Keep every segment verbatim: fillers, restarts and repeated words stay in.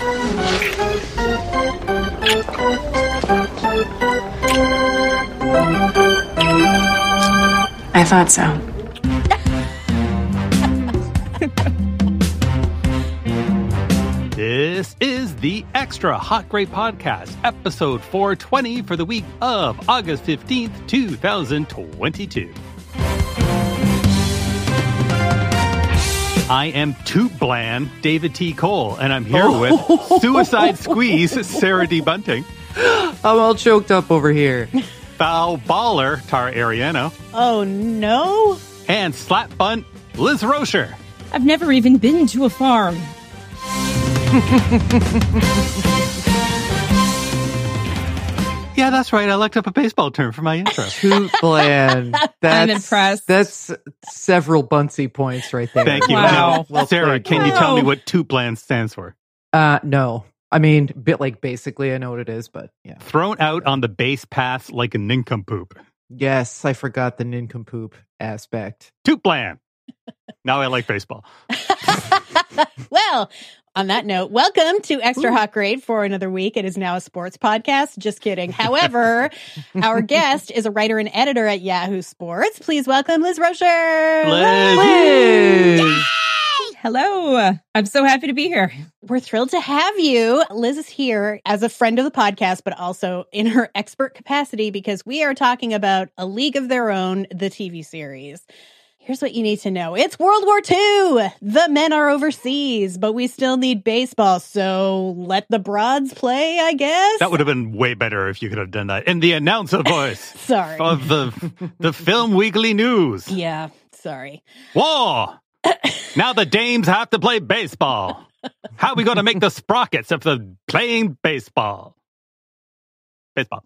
I thought so. This is the Extra Hot Great Podcast, episode four twenty for the week of August fifteenth, twenty twenty-two. I am Too Bland, David T. Cole, and I'm here Oh. with Suicide Squeeze, Sarah D. Bunting. I'm all choked up over here. Foul Baller, Tara Ariano. Oh, no. And Slap Bunt, Liz Rocher. I've never even been to a farm. Yeah, that's right. I looked up a baseball term for my intro. Too bland. That's, I'm impressed. That's several Bunsey points right there. Thank you. Wow. Now, Well Sarah, played. can you tell me Wow. what Too Bland stands for? Uh, no. I mean, bit like basically I know what it is, but yeah. Thrown out on the base paths like a nincompoop. Yes, I forgot the nincompoop aspect. Too bland. Now I like baseball. Well, on that note, welcome to Extra Hot Grade for another week. It is now a sports podcast. Just kidding. However, our guest is a writer and editor at Yahoo Sports. Please welcome Liz Rocher. Liz. Liz! Hello. I'm so happy to be here. We're thrilled to have you. Liz is here as a friend of the podcast, but also in her expert capacity because we are talking about A League of Their Own, the T V series. Here's what you need to know. It's World War Two. The men are overseas, but we still need baseball. So let the broads play, I guess. That would have been way better if you could have done that in the announcer voice Sorry. of the the Film Weekly News. Yeah, sorry. War. Now the dames have to play baseball. How are we going to make the sprockets if they're playing baseball? Baseball.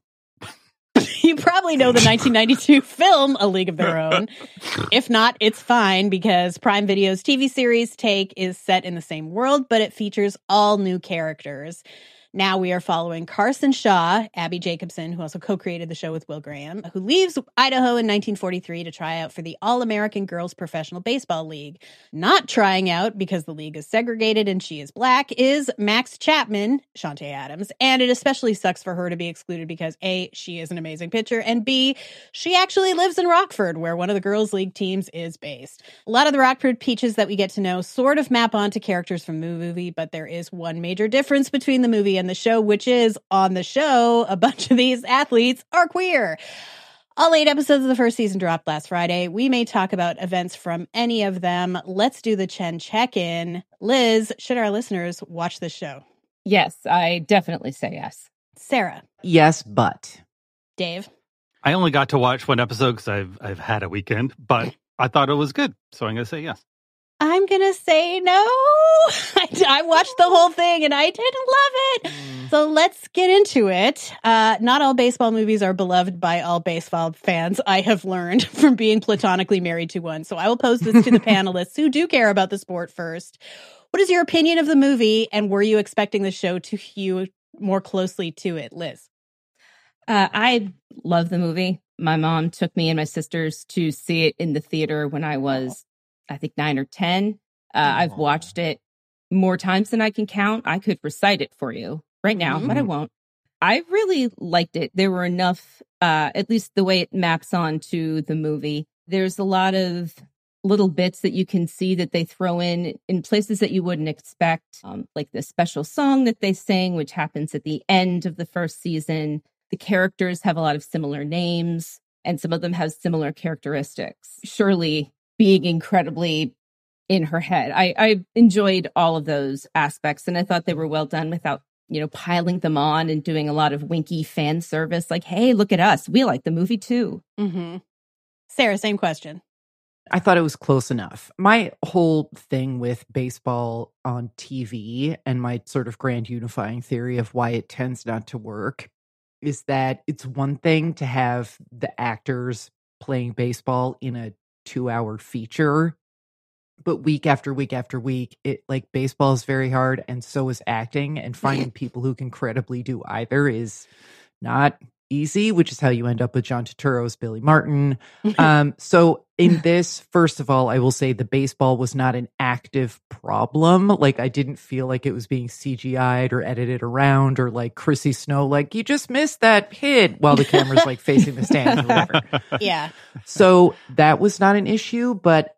You probably know the nineteen ninety-two film A League of Their Own. If not, it's fine because Prime Video's T V series Take is set in the same world, but it features all new characters. Now we are following Carson Shaw, Abby Jacobson, who also co-created the show with Will Graham, who leaves Idaho in nineteen forty-three to try out for the All-American Girls Professional Baseball League. Not trying out because the league is segregated and she is black is Max Chapman, Shantae Adams, and it especially sucks for her to be excluded because A, she is an amazing pitcher, and B, she actually lives in Rockford, where one of the girls' league teams is based. A lot of the Rockford peaches that we get to know sort of map onto characters from the movie, but there is one major difference between the movie and the show, which is on the show, a bunch of these athletes are queer. All eight episodes of the first season dropped last Friday. We may talk about events from any of them. Let's do the Chen check-in. Liz, should our listeners watch this show? Yes, I definitely say yes. Sarah. Yes, but. Dave. I only got to watch one episode because I've I've had a weekend, but I thought it was good, so I'm going to say yes. I'm going to say no. I, I watched the whole thing and I didn't love it. So let's get into it. Uh, not all baseball movies are beloved by all baseball fans, I have learned from being platonically married to one. So I will pose this to the panelists who do care about the sport first. What is your opinion of the movie, and were you expecting the show to hew more closely to it, Liz? Uh, I love the movie. My mom took me and my sisters to see it in the theater when I was, I think, nine or ten. Uh, I've watched it more times than I can count. I could recite it for you right now, Mm-hmm. but I won't. I really liked it. There were enough, uh, at least the way it maps onto the movie. There's a lot of little bits that you can see that they throw in in places that you wouldn't expect, um, like the special song that they sing, which happens at the end of the first season. The characters have a lot of similar names, and some of them have similar characteristics. Shirley being incredibly in her head. I, I enjoyed all of those aspects, and I thought they were well done without, you know, piling them on and doing a lot of winky fan service. Like, hey, look at us. We like the movie too. Mm-hmm. Sarah, same question. I thought it was close enough. My whole thing with baseball on T V and my sort of grand unifying theory of why it tends not to work is that it's one thing to have the actors playing baseball in a two-hour feature, but week after week after week, it like baseball is very hard, and so is acting, and finding people who can credibly do either is not easy, which is how you end up with John Turturro's Billy Martin. Um, so in this, first of all, I will say the baseball was not an active problem. Like, I didn't feel like it was being C G I'd or edited around, or like Chrissy Snow, like, you just missed that hit while the camera's like facing the stands or whatever. Yeah. So that was not an issue, but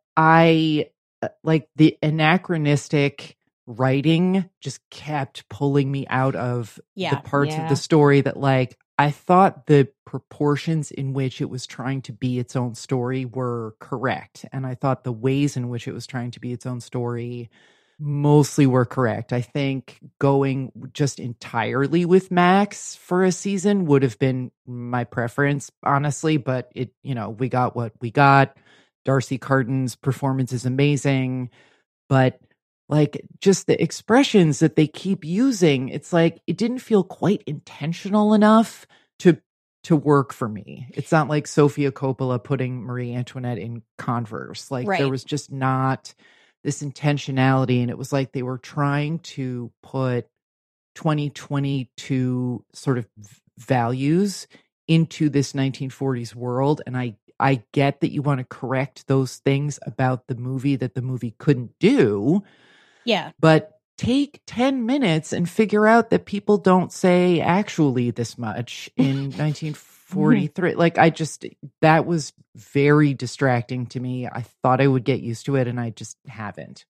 I uh, like the anachronistic writing just kept pulling me out of Yeah. the parts Yeah. of the story that, like, I thought the proportions in which it was trying to be its own story were correct. And I thought the ways in which it was trying to be its own story mostly were correct. I think going just entirely with Max for a season would have been my preference, honestly. But it, you know, we got what we got. Darcy Carden's performance is amazing, but like just the expressions that they keep using, it's like it didn't feel quite intentional enough to to work for me. It's not like Sofia Coppola putting Marie Antoinette in Converse. Like Right. there was just not this intentionality, and it was like they were trying to put twenty twenty-two sort of v- values into this nineteen forties world. And I I get that you want to correct those things about the movie that the movie couldn't do, Yeah. but take ten minutes and figure out that people don't say actually this much in nineteen forty-three. Like, I just, that was very distracting to me. I thought I would get used to it, and I just haven't.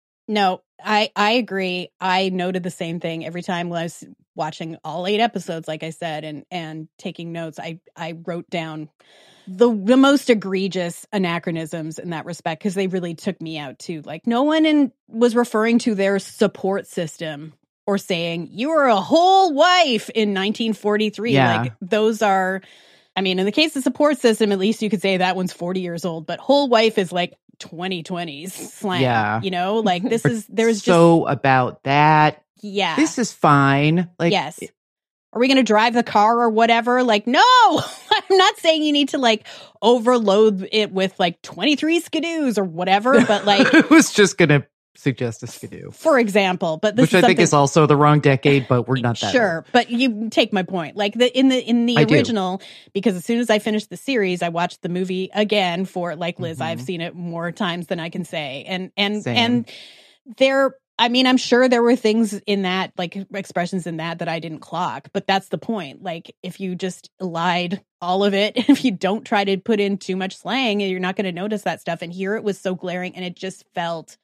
No, I I agree. I noted the same thing every time when I was watching all eight episodes, like I said, and and taking notes. I I wrote down the the most egregious anachronisms in that respect, because they really took me out too. Like, no one in was referring to their support system or saying you were a whole wife in nineteen forty-three. Yeah. Like, those are, I mean, in the case of support system, at least you could say that one's forty years old, but whole wife is like twenty twenties slang. Yeah. You know, like this is, there's just, so about that. yeah. This is fine. Like, yes. Are we going to drive the car or whatever? Like, no, I'm not saying you need to like overload it with like twenty-three skidoos or whatever, but like, I was just going to suggest a skidoo, for example, but this which is I think something- is also the wrong decade, but we're not that sure, old. but you take my point. Like the in the in the I do. original, because as soon as I finished the series, I watched the movie again for, like Liz, Mhm. I've seen it more times than I can say, and and Same. and there. I mean, I'm sure there were things in that, like expressions in that, that I didn't clock, but that's the point. Like, if you just lied all of it, if you don't try to put in too much slang, you're not going to notice that stuff. And here it was so glaring, and it just felt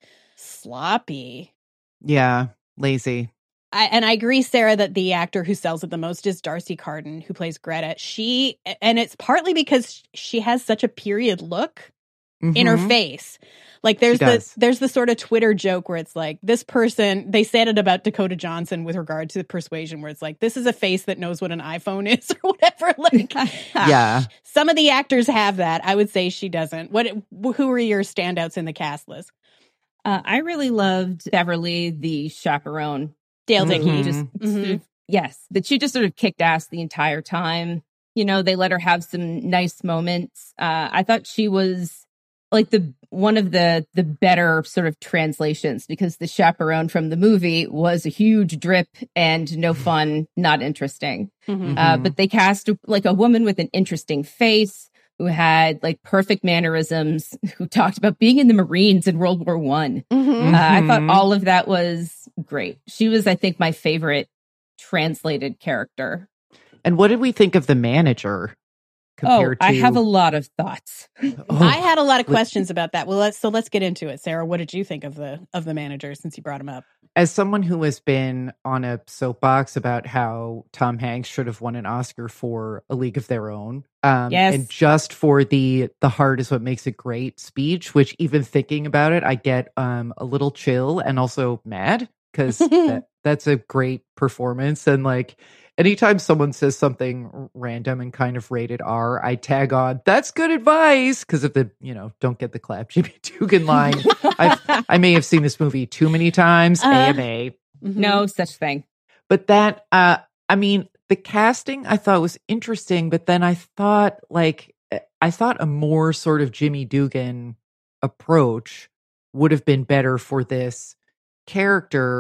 sloppy. Yeah, lazy. I, and I agree, Sarah, that the actor who sells it the most is Darcy Carden, who plays Greta. She, and it's partly because she has such a period look in her Mhm. face. Like there's She the does. there's the sort of Twitter joke where it's like, this person, they said it about Dakota Johnson with regard to the Persuasion, where it's like, this is a face that knows what an iPhone is or whatever. Like, Yeah. some of the actors have that. I would say she doesn't. What? Who are your standouts in the cast, Liz? Uh, I really loved Beverly, the chaperone. Dale That Dickey. he just Mhm. sort of- yes, that she just sort of kicked ass the entire time. You know, they let her have some nice moments. Uh, I thought she was like the one of the the better sort of translations, because the chaperone from the movie was a huge drip and no fun, not interesting. Mhm. Uh, Mhm. but they cast like a woman with an interesting face, who had like perfect mannerisms, who talked about being in the Marines in World War One. Mhm. Uh, I thought Mhm. all of that was great. She was, I think, my favorite translated character. And what did we think of the manager Oh, compared to? I have a lot of thoughts. Oh, I had a lot of With- questions about that. Well, let's so let's get into it. Sarah, what did you think of the of the manager, since you brought him up? as someone who has been on a soapbox about how Tom Hanks should have won an Oscar for A League of Their Own, um, Yes. and just for the "the heart is what makes it great" speech, which even thinking about it, I get um, a little chill and also mad, because that, that's a great performance. And like, anytime someone says something r- random and kind of rated R, I tag on, "That's good advice," because of the, you know, don't get the clap Jimmy Dugan line. I've, I may have seen this movie too many times. Uh, A M A. Mhm. No such thing. But that, uh, I mean, the casting I thought was interesting, but then I thought, like, I thought a more sort of Jimmy Dugan approach would have been better for this character,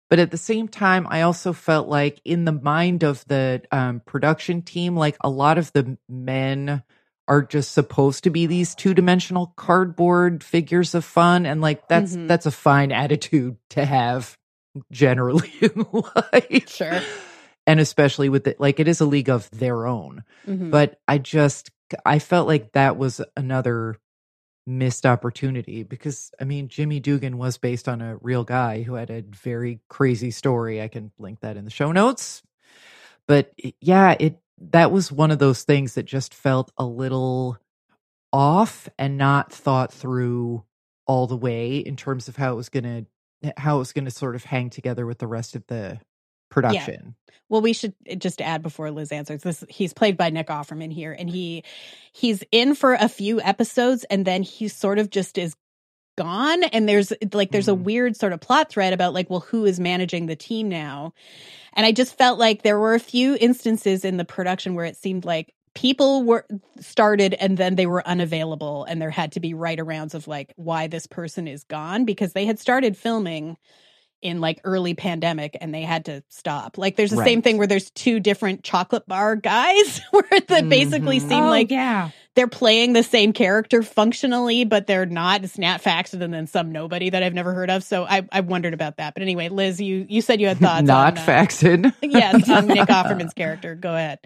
But at the same time, I also felt like in the mind of the um, production team, like a lot of the men are just supposed to be these two-dimensional cardboard figures of fun. And like, that's, Mhm. that's a fine attitude to have generally in life. Sure. And especially with it, like it is a league of their own. Mhm. But I just, I felt like that was another missed opportunity because, I mean, Jimmy Dugan was based on a real guy who had a very crazy story. I can link that in the show notes. But it- yeah, it that was one of those things that just felt a little off and not thought through all the way in terms of how it was going to how it was going to sort of hang together with the rest of the production. Well, we should just add before Liz answers this. He's played by Nick Offerman here, and he he's in for a few episodes, and then he sort of just is gone. And there's like there's a Mm. weird sort of plot thread about like, well, who is managing the team now? And I just felt like there were a few instances in the production where it seemed like people were started and then they were unavailable, and there had to be right arounds of like why this person is gone because they had started filming in like early pandemic and they had to stop. Like there's the same Right. thing where there's two different chocolate bar guys where they basically Mhm. seem oh, like yeah. they're playing the same character functionally, but they're not. It's Nat Faxon and then some nobody that I've never heard of. So I, I wondered about that. But anyway, Liz, you you said you had thoughts Not on uh, Faxon. yes, on Nick Offerman's character. Go ahead.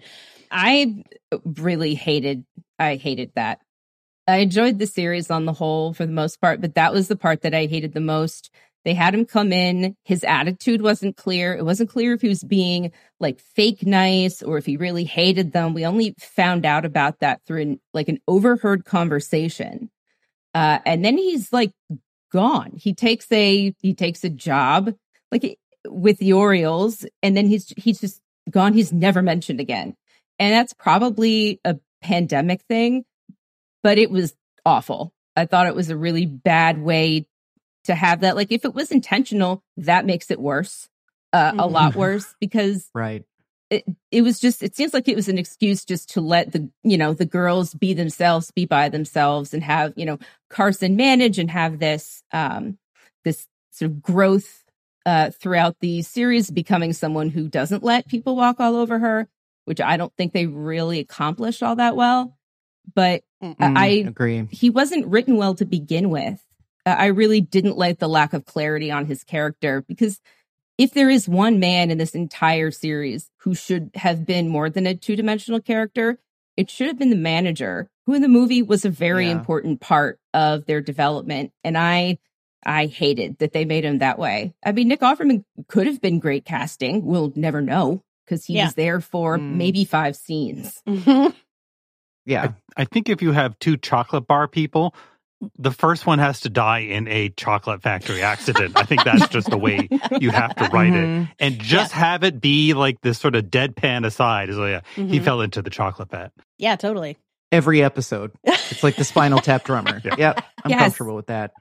I really hated I hated that. I enjoyed the series on the whole for the most part, but that was the part that I hated the most. They had him come in. His attitude wasn't clear. It wasn't clear if he was being like fake nice or if he really hated them. We only found out about that through an, like an overheard conversation. Uh, and then he's like gone. He takes a he takes a job like with the Orioles, and then he's he's just gone. He's never mentioned again. And that's probably a pandemic thing, but it was awful. I thought it was a really bad way to have that. Like if it was intentional, that makes it worse, uh, a Mhm. lot worse, because Right. it, it was just, it seems like it was an excuse just to let the, you know, the girls be themselves, be by themselves and have, you know, Carson manage and have this, um, this sort of growth, uh, throughout the series, becoming someone who doesn't let people walk all over her, which I don't think they really accomplished all that well. But Mm. Mm, I, agree. he wasn't written well to begin with. Uh, I really didn't like the lack of clarity on his character, because if there is one man in this entire series who should have been more than a two-dimensional character, it should have been the manager, who in the movie was a very Yeah. important part of their development. And I I hated that they made him that way. I mean, Nick Offerman could have been great casting. We'll never know, because he Yeah. was there for Mm. maybe five scenes. Mhm. Yeah. I think if you have two chocolate bar people, the first one has to die in a chocolate factory accident. I think that's just the way you have to write it. Mhm. And just have it be like this sort of deadpan aside. Is like, yeah, he Mhm. fell into the chocolate vat. Yeah, totally. Every episode. It's like the Spinal Tap drummer. Yeah. Yep. I'm Yes. comfortable with that.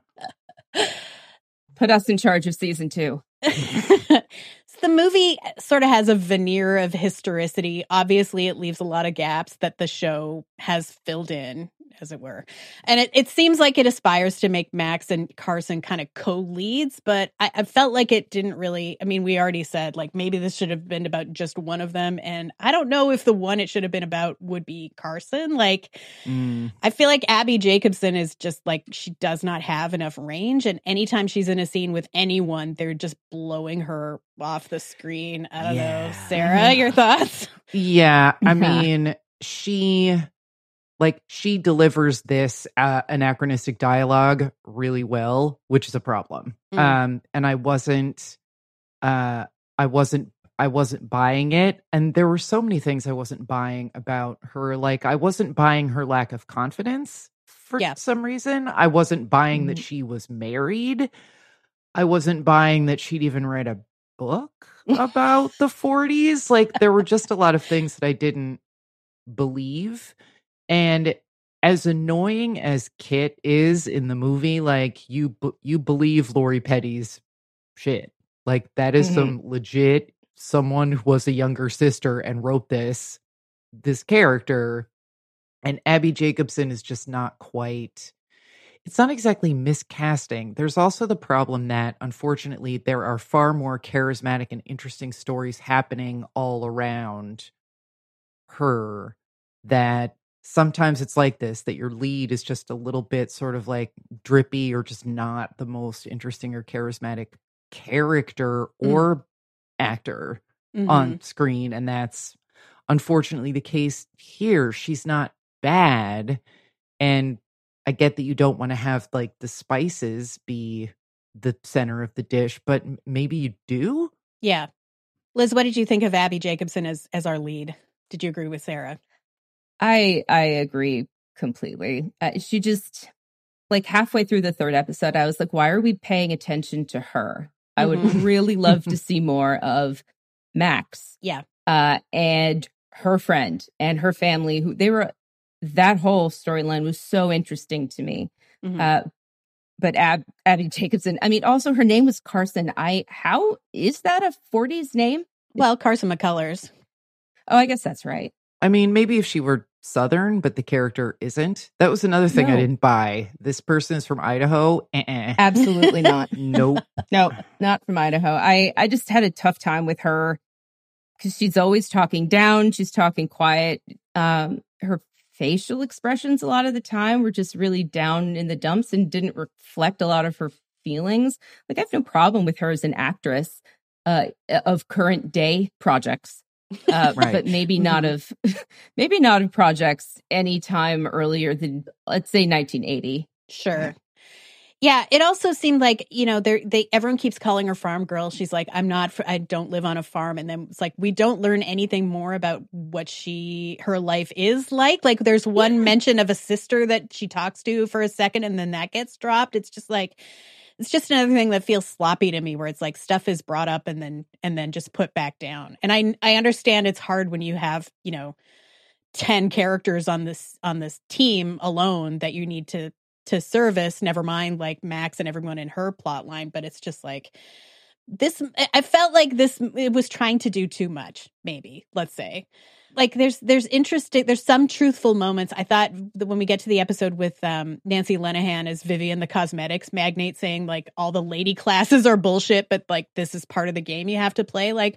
Put us in charge of season two. So the movie sort of has a veneer of historicity. Obviously, it leaves a lot of gaps that the show has filled in, as it were. And it, it seems like it aspires to make Max and Carson kind of co-leads, but I, I felt like it didn't really. I mean, we already said, like, maybe this should have been about just one of them. And I don't know if the one it should have been about would be Carson. Like, Mm. I feel like Abby Jacobson is just like, she does not have enough range. And anytime she's in a scene with anyone, they're just blowing her off the screen. I don't know. Yeah. Sarah, your thoughts? Yeah. I Yeah. mean, she, like, she delivers this uh, anachronistic dialogue really well, which is a problem. Mm. Um, and I wasn't, uh, I wasn't, I wasn't buying it. And there were so many things I wasn't buying about her. Like, I wasn't buying her lack of confidence for Yeah. some reason. I wasn't buying that Mhm. she was married. I wasn't buying that she'd even read a book about the forties. Like, there were just a lot of things that I didn't believe. And as annoying as Kit is in the movie, like, you b- you believe Lori Petty's shit. Like, that is Mhm. some legit someone who was a younger sister and wrote this this character. And Abby Jacobson is just not quite. it's not exactly miscasting. There's also the problem that, unfortunately, there are far more charismatic and interesting stories happening all around her, that sometimes it's like this, that your lead is just a little bit sort of like drippy or just not the most interesting or charismatic character or mm. actor mm-hmm. on screen. And that's unfortunately the case here. She's not bad. And I get that you don't want to have like the spices be the center of the dish, but maybe you do? Yeah. Liz, what did you think of Abby Jacobson as as our lead? Did you agree with Sarah? I I agree completely. Uh, she just, like halfway through the third episode, I was like, why are we paying attention to her? I would mm-hmm. really love to see more of Max. Yeah. Uh, and her friend and her family, who they were, that whole storyline was so interesting to me. Mm-hmm. Uh, but Ab- Abby Jacobson, I mean, also her name was Carson. I, how is that a forties name? Well, Carson McCullers. Oh, I guess that's right. I mean, maybe if she were Southern, but the character isn't. That was another thing no. I didn't buy. This person is from Idaho. Uh-uh. Absolutely not. Nope. No, not from Idaho. I, I just had a tough time with her because she's always talking down. She's talking quiet. Um, her facial expressions a lot of the time were just really down in the dumps and didn't reflect a lot of her feelings. Like, I have no problem with her as an actress uh, of current day projects. Uh, right. But maybe not of maybe not of projects any time earlier than, let's say, nineteen eighty. Sure. Yeah, it also seemed like, you know, they they everyone keeps calling her farm girl. She's like, I'm not, I don't live on a farm. And then it's like, we don't learn anything more about what she, her life is like. Like, there's one yeah. mention of a sister that she talks to for a second, and then that gets dropped. It's just like, it's just another thing that feels sloppy to me, where it's like stuff is brought up and then and then just put back down. And I I understand it's hard when you have, you know, ten characters on this on this team alone that you need to to service, never mind like Max and everyone in her plot line. But it's just like this, I felt like this, it was trying to do too much, maybe, let's say. Like there's there's interesting, there's some truthful moments. I thought that when we get to the episode with um, Nancy Lenehan as Vivian, the cosmetics magnate, saying like all the lady classes are bullshit, but like this is part of the game you have to play. Like,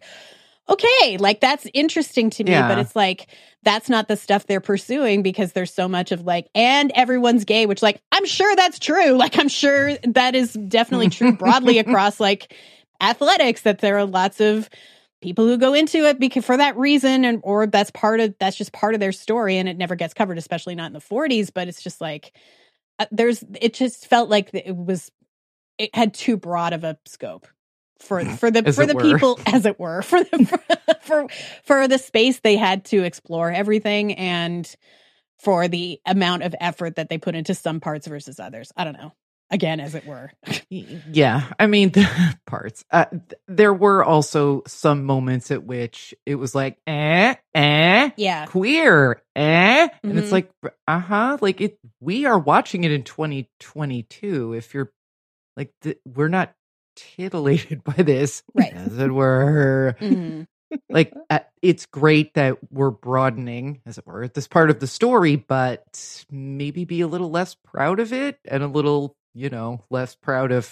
okay, like that's interesting to me, yeah. but it's like, that's not the stuff they're pursuing, because there's so much of like, and everyone's gay, which like, I'm sure that's true. Like, I'm sure that is definitely true broadly across like athletics, that there are lots of people who go into it because for that reason, and or that's part of, that's just part of their story, and it never gets covered, especially not in the forties. But it's just like, uh, there's, it just felt like it was, it had too broad of a scope. For for the as for the were. people, as it were, for the for for the space they had to explore everything, and for the amount of effort that they put into some parts versus others. I don't know. Again, as it were. Yeah, I mean, the parts. Uh, th- there were also some moments at which it was like, eh, eh, yeah, queer, eh, mm-hmm. and it's like, uh huh, like it. We are watching it in twenty twenty-two. If you're like, th- we're not titillated by this, right, as it were. Mm-hmm. Like, uh, it's great that we're broadening, as it were, this part of the story, but maybe be a little less proud of it, and a little, you know, less proud of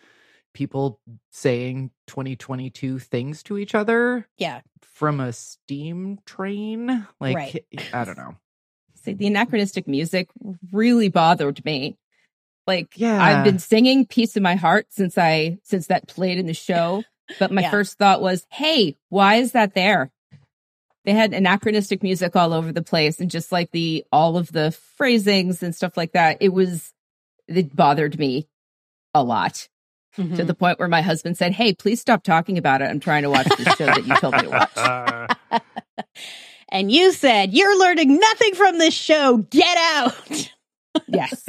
people saying twenty twenty-two things to each other. Yeah, from a steam train. Like, right. I don't know. See, the anachronistic music really bothered me. Like, yeah. I've been singing Piece of My Heart since I since that played in the show. But my yeah. first thought was, hey, why is that there? They had anachronistic music all over the place, and just like the all of the phrasings and stuff like that. It was, it bothered me a lot, mm-hmm. to the point where my husband said, hey, please stop talking about it. I'm trying to watch the show that you told me to watch. And you said, you're learning nothing from this show. Get out. Yes.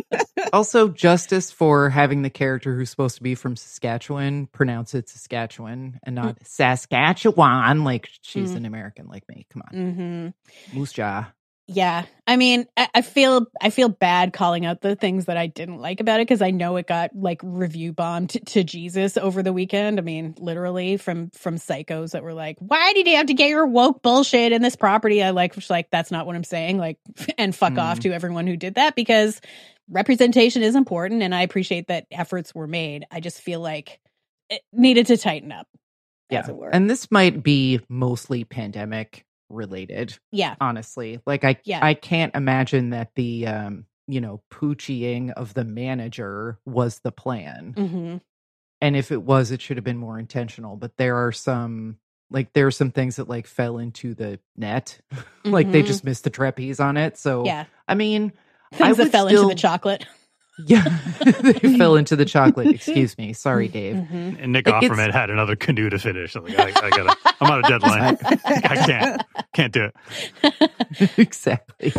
Also, justice for having the character who's supposed to be from Saskatchewan pronounce it Saskatchewan and not mm. Saskatchewan, like she's mm. an American like me. Come on. Mm-hmm. Moose jaw. Yeah. I mean, I, I feel I feel bad calling out the things that I didn't like about it, because I know it got like review bombed to, to Jesus over the weekend. I mean, literally from from psychos that were like, why did you have to get your woke bullshit in this property? I like, which like, that's not what I'm saying. Like, and fuck mm. off to everyone who did that, because representation is important, and I appreciate that efforts were made. I just feel like it needed to tighten up. Yeah. As it were. And this might be mostly pandemic related. Yeah. Honestly. Like I Yeah. I can't imagine that the um, you know, poochieing of the manager was the plan. Mm-hmm. And if it was, it should have been more intentional. But there are some like there are some things that like fell into the net. Like they Mhm. just missed the trapeze on it. So Yeah. I mean I Things that would fell still, into the chocolate. Yeah. They fell into the chocolate. Excuse me. Sorry, Dave. Mm-hmm. And Nick Like, it's- Offerman had another canoe to finish. I'm like, I, I gotta, I'm on a deadline. I can't, can't do it. Exactly.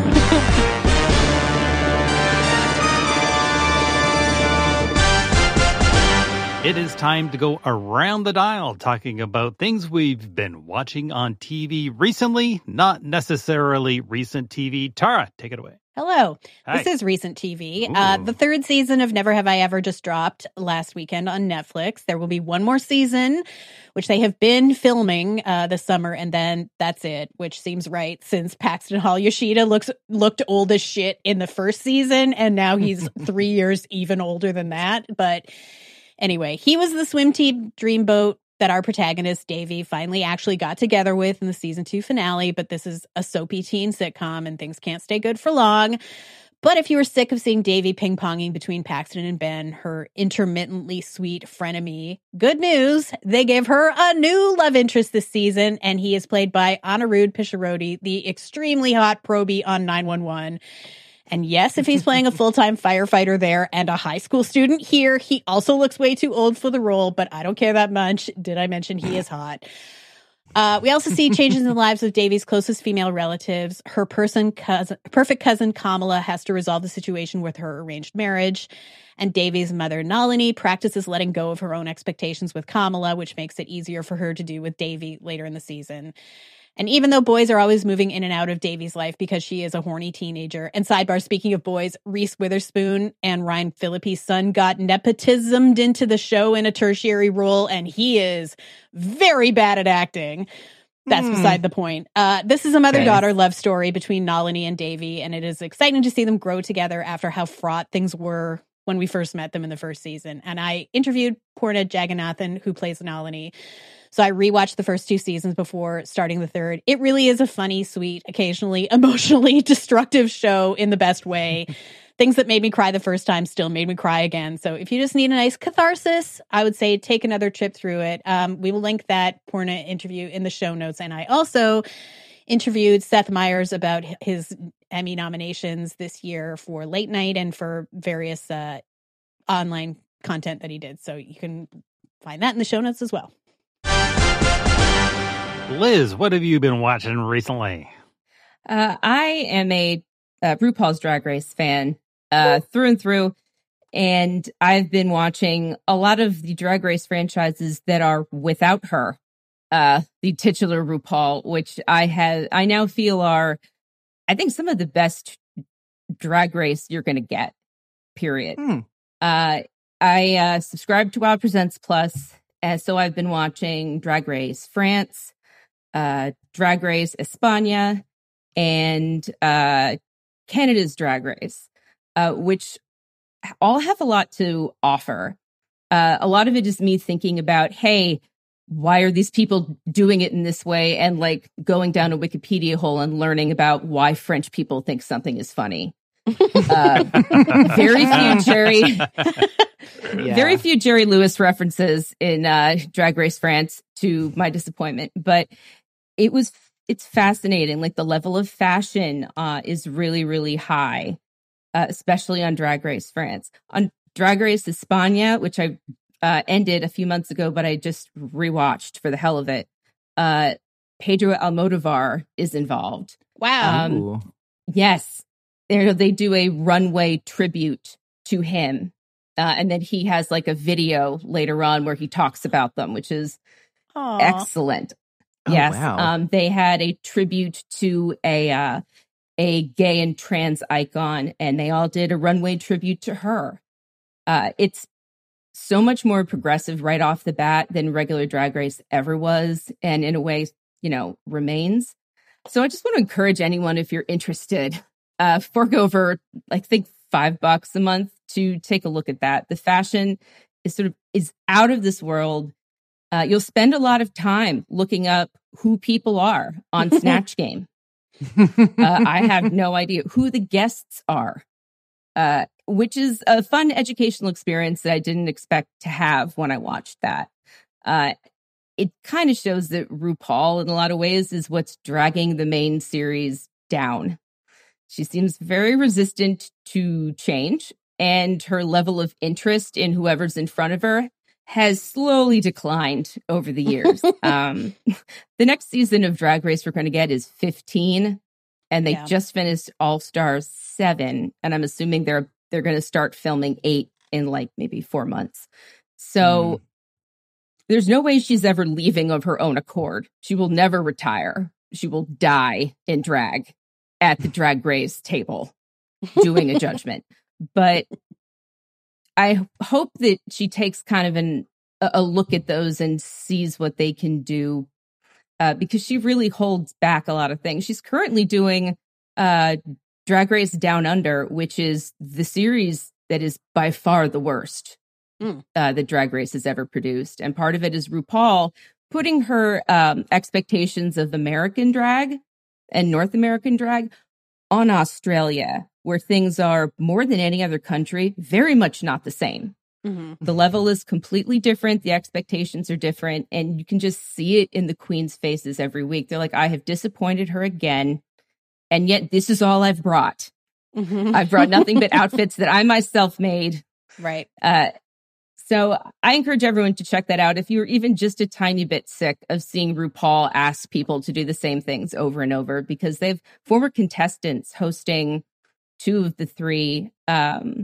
It is time to go around the dial talking about things we've been watching on T V recently, not necessarily recent T V. Tara, take it away. Hello. Hi. This is recent T V. Uh, Ooh. the third season of Never Have I Ever just dropped last weekend on Netflix. There will be one more season, which they have been filming uh, this summer, and then that's it, which seems right since Paxton Hall Yoshida looks looked old as shit in the first season, and now he's three years even older than that. But anyway, he was the swim team dreamboat that our protagonist, Davy, finally actually got together with in the season two finale. But this is a soapy teen sitcom and things can't stay good for long. But if you were sick of seeing Davy ping-ponging between Paxton and Ben, her intermittently sweet frenemy, good news, they gave her a new love interest this season, and he is played by Anirudh Pisharodi, the extremely hot probie on nine one one. And yes, if he's playing a full-time firefighter there and a high school student here, he also looks way too old for the role, but I don't care that much. Did I mention he is hot? Uh, we also see changes in the lives of Davy's closest female relatives. Her person cousin, perfect cousin Kamala has to resolve the situation with her arranged marriage. And Davy's mother, Nalini, practices letting go of her own expectations with Kamala, which makes it easier for her to do with Davy later in the season. And even though boys are always moving in and out of Davy's life because she is a horny teenager. And sidebar, speaking of boys, Reese Witherspoon and Ryan Phillippe's son got nepotismed into the show in a tertiary role, and he is very bad at acting. That's Hmm. beside the point. Uh, this is a mother-daughter love story between Nalini and Davy, and it is exciting to see them grow together after how fraught things were when we first met them in the first season. And I interviewed Purna Jagannathan, who plays Nalini. So I rewatched the first two seasons before starting the third. It really is a funny, sweet, occasionally emotionally destructive show in the best way. Things that made me cry the first time still made me cry again. So if you just need a nice catharsis, I would say take another trip through it. Um, we will link that Purna interview in the show notes. And I also interviewed Seth Meyers about his Emmy nominations this year for Late Night and for various uh, online content that he did. So you can find that in the show notes as well. Liz, what have you been watching recently? Uh, I am a uh, RuPaul's Drag Race fan uh, through and through, and I've been watching a lot of the Drag Race franchises that are without her, uh, the titular RuPaul, which I have, I now feel are, I think, some of the best Drag Race you're going to get. Period. Hmm. Uh, I uh, subscribe to Wow Presents Plus, and so I've been watching Drag Race France, uh, Drag Race España, and uh, Canada's Drag Race, uh, which all have a lot to offer. Uh, a lot of it is me thinking about, hey, why are these people doing it in this way? And like going down a Wikipedia hole and learning about why French people think something is funny. Uh, very few Jerry, Yeah. very few Jerry Lewis references in uh, Drag Race France, to my disappointment. But it was, it's fascinating. Like the level of fashion uh, is really, really high, uh, especially on Drag Race France. On Drag Race España, which I uh, ended a few months ago, but I just rewatched for the hell of it. Uh, Pedro Almodovar is involved. Wow. Um, Ooh. Yes. They they do a runway tribute to him. Uh, and then he has like a video later on where he talks about them, which is Aw. excellent. Oh, Yes. wow. Um, they had a tribute to a uh, a gay and trans icon, and they all did a runway tribute to her. Uh, it's so much more progressive right off the bat than regular Drag Race ever was, and in a way, you know, remains. So I just want to encourage anyone, if you're interested, uh, fork over, like, think five bucks a month to take a look at that. The fashion is sort of is out of this world. Uh, you'll spend a lot of time looking up who people are on Snatch Game. uh, I have no idea who the guests are, uh, which is a fun educational experience that I didn't expect to have when I watched that. Uh, it kind of shows that RuPaul, in a lot of ways, is what's dragging the main series down. She seems very resistant to change, and her level of interest in whoever's in front of her has slowly declined over the years. um, the next season of Drag Race we're going to get is fifteen, and they yeah. just finished All Stars seven, and I'm assuming they're they're going to start filming eight in like maybe four months. So mm. there's no way she's ever leaving of her own accord. She will never retire. She will die in drag at the Drag Race table doing a judgment. But I hope that she takes kind of an, a look at those and sees what they can do, uh, because she really holds back a lot of things. She's currently doing uh, Drag Race Down Under, which is the series that is by far the worst mm. uh, that Drag Race has ever produced. And part of it is RuPaul putting her um, expectations of American drag and North American drag on Australia, where things are, more than any other country, very much not the same. Mm-hmm. The level is completely different. The expectations are different. And you can just see it in the queen's faces every week. They're like, I have disappointed her again. And yet this is all I've brought. Mm-hmm. I've brought nothing but outfits that I myself made. Right. Uh, so I encourage everyone to check that out. If you're even just a tiny bit sick of seeing RuPaul ask people to do the same things over and over, because they have former contestants hosting two of the three um,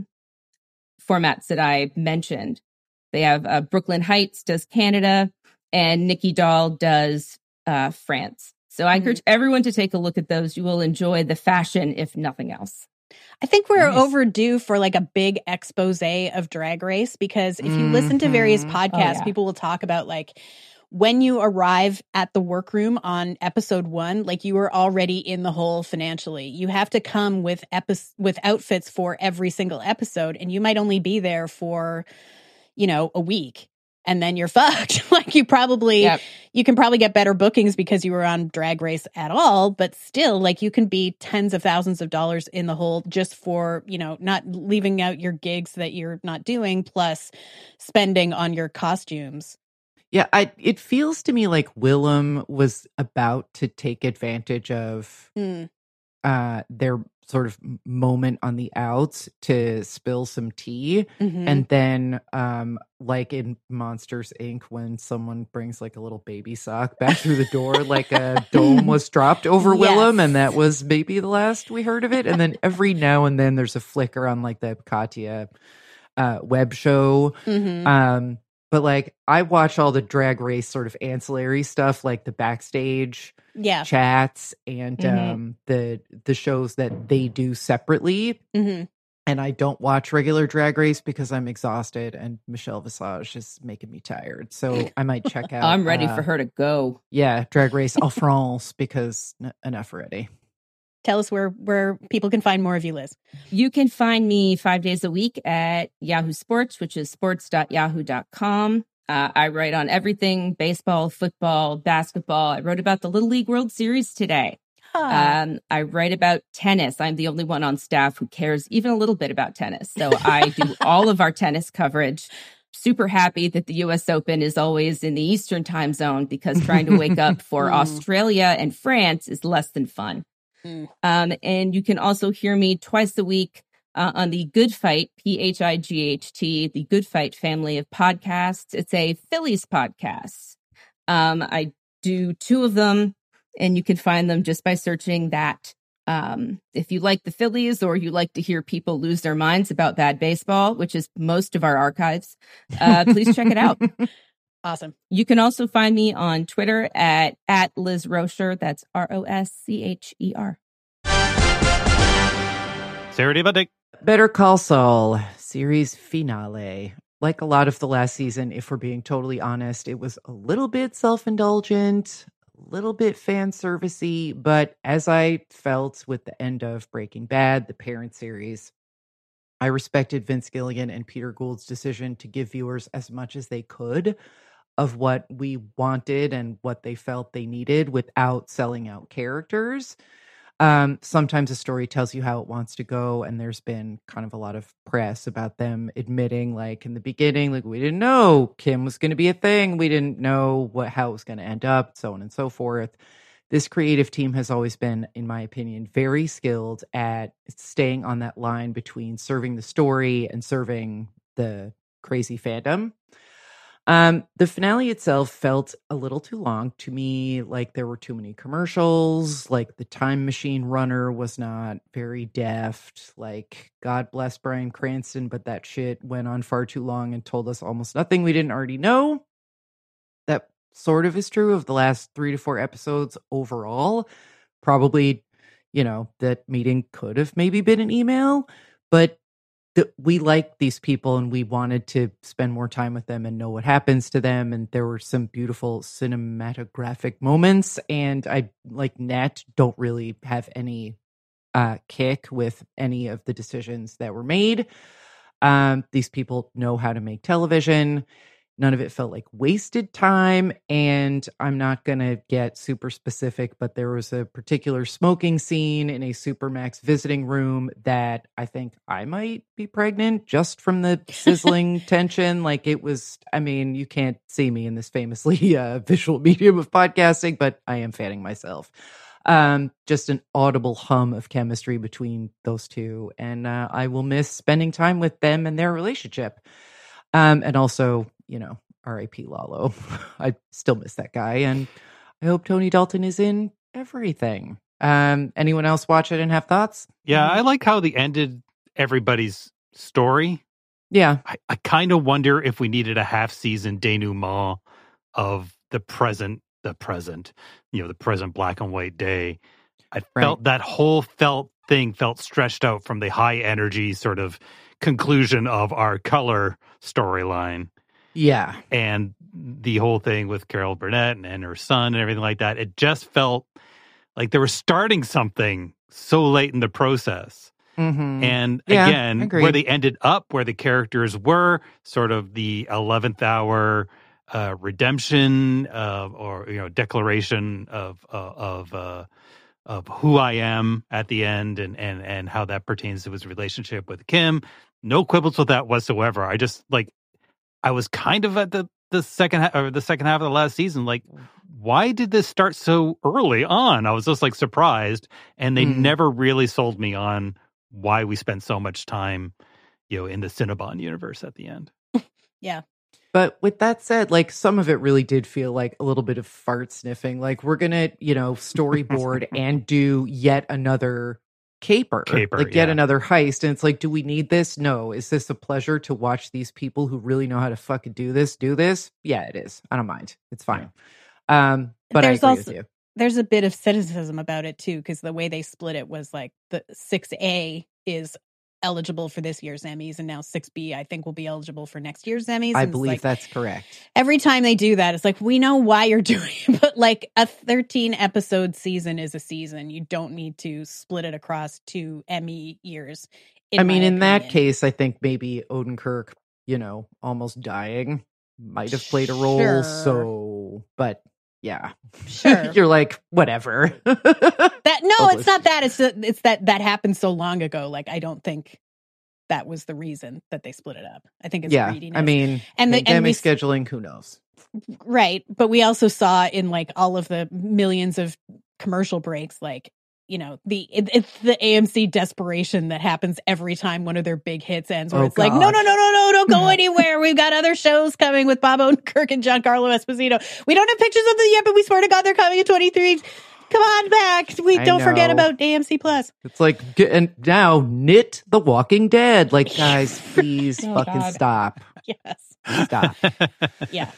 formats that I mentioned. They have uh, Brooklyn Heights does Canada, and Nikki Doll does uh, France. So I encourage mm-hmm. everyone to take a look at those. You will enjoy the fashion, if nothing else. I think we're nice. overdue for like a big expose of Drag Race, because if you mm-hmm. listen to various podcasts, oh, yeah. people will talk about like when you arrive at the workroom on episode one, like you are already in the hole financially. You have to come with epi- with outfits for every single episode, and you might only be there for, you know, a week. And then you're fucked. Like you probably, yep. you can probably get better bookings because you were on Drag Race at all, but still, like you can be tens of thousands of dollars in the hole just for, you know, not leaving out your gigs that you're not doing, plus spending on your costumes. Yeah, I, it feels to me like Willem was about to take advantage of mm. uh, their sort of moment on the outs to spill some tea. Mm-hmm. And then um like in Monsters Incorporated, when someone brings like a little baby sock back through the door, like a dome was dropped over yes. Willem, and that was maybe the last we heard of it. And then every now and then there's a flicker on like the Katya uh web show. Mm-hmm. Um but like I watch all the Drag Race sort of ancillary stuff, like the backstage yeah. chats and mm-hmm. um, the the shows that they do separately. Mm-hmm. And I don't watch regular Drag Race because I'm exhausted, and Michelle Visage is making me tired. So I might check out. I'm ready uh, for her to go. Yeah, Drag Race en France, because n- enough already. Tell us where, where people can find more of you, Liz. You can find me five days a week at Yahoo Sports, which is sports dot yahoo dot com. Uh, I write on everything, baseball, football, basketball. I wrote about the Little League World Series today. Huh. Um, I write about tennis. I'm the only one on staff who cares even a little bit about tennis. So I do all of our tennis coverage. Super happy that the U S Open is always in the Eastern time zone, because trying to wake up for Australia and France is less than fun. Mm. Um, and you can also hear me twice a week uh, on the Good Fight, P H I G H T, the Good Fight family of podcasts. It's a Phillies podcast. Um, I do two of them, and you can find them just by searching that. Um, if you like the Phillies, or you like to hear people lose their minds about bad baseball, which is most of our archives, uh, please check it out. Awesome. You can also find me on Twitter at, at Liz Rocher. That's R O S C H E R. Sarah Dick. Better Call Saul, series finale. Like a lot of the last season, if we're being totally honest, it was a little bit self-indulgent, a little bit fan servicey, but as I felt with the end of Breaking Bad, the parent series, I respected Vince Gilligan and Peter Gould's decision to give viewers as much as they could of what we wanted and what they felt they needed without selling out characters. Um, sometimes a story tells you how it wants to go, and there's been kind of a lot of press about them admitting, like in the beginning, like we didn't know Kim was going to be a thing, we didn't know what how it was going to end up, so on and so forth. This creative team has always been, in my opinion, very skilled at staying on that line between serving the story and serving the crazy fandom. Um, the finale itself felt a little too long to me. Like there were too many commercials. Like the time machine runner was not very deft. Like God bless Bryan Cranston, but that shit went on far too long and told us almost nothing we didn't already know. That sort of is true of the last three to four episodes overall. Probably, you know, that meeting could have maybe been an email, but that we like these people and we wanted to spend more time with them and know what happens to them. And there were some beautiful cinematographic moments. And I, like Nat, don't really have any uh, kick with any of the decisions that were made. Um, these people know how to make television. None of it felt like wasted time. And I'm not going to get super specific, but there was a particular smoking scene in a Supermax visiting room that I think I might be pregnant just from the sizzling tension. Like it was, I mean, you can't see me in this famously uh, visual medium of podcasting, but I am fanning myself. Um, just an audible hum of chemistry between those two. And uh, I will miss spending time with them and their relationship. Um, and also, you know, R I P Lalo. I still miss that guy. And I hope Tony Dalton is in everything. Um, anyone else watch it and have thoughts? Yeah, I like how they ended everybody's story. Yeah. I, I kind of wonder if we needed a half season denouement of the present, the present, you know, the present black and white day. I Right. felt that whole felt thing felt stretched out from the high energy sort of conclusion of our color storyline. Yeah. And the whole thing with Carol Burnett and, and her son and everything like that. It just felt like they were starting something so late in the process. Mm-hmm. And Yeah, again, agreed. where they ended up, where the characters were, sort of the eleventh hour uh, redemption uh, or, you know, declaration of, uh, of, uh, of who I am at the end and, and, and how that pertains to his relationship with Kim. No quibbles with that whatsoever. I just like, I was kind of at the, the second half or the second half of the last season. Like, why did this start so early on? I was just like surprised, and they Mm. never really sold me on why we spent so much time, you know, in the Cinnabon universe at the end. Yeah. But with that said, like some of it really did feel like a little bit of fart sniffing. Like we're going to, you know, storyboard and do yet another caper, Caper, like yet yeah. another heist. And it's like, do we need this? No. Is this a pleasure to watch these people who really know how to fucking do this, do this? Yeah, it is. I don't mind. It's fine. Um, but There's I agree also- with you. There's a bit of cynicism about it too, because the way they split it was like the six A is eligible for this year's Emmys, and now six B I think will be eligible for next year's Emmys. I And it's believe like, that's correct. every time they do that, it's like, we know why you're doing it, but like a thirteen episode season is a season. You don't need to split it across two Emmy years. I mean, my in that opinion. case, I think maybe Odenkirk, you know, almost dying might have played a role. Sure. So, but yeah, Sure. you're like, whatever. That no, Hopeless. it's not that. It's that it's that that happened so long ago. Like, I don't think that was the reason that they split it up. I think it's yeah, greediness. I mean, And the- and pandemic we- scheduling, who knows? Right. But we also saw in like all of the millions of commercial breaks, like, you know, the it, it's the A M C desperation that happens every time one of their big hits ends, where Oh, it's like, no, God. no, no, no, no, don't go anywhere. We've got other shows coming with Bob Odenkirk and Giancarlo Esposito. We don't have pictures of them yet, but we swear to God they're coming in twenty-three. Come on back. We I don't forget know. about A M C Plus. It's like, g- and now knit The Walking Dead. Like, guys, please Oh, fucking God. stop. Yes. Stop. Yeah.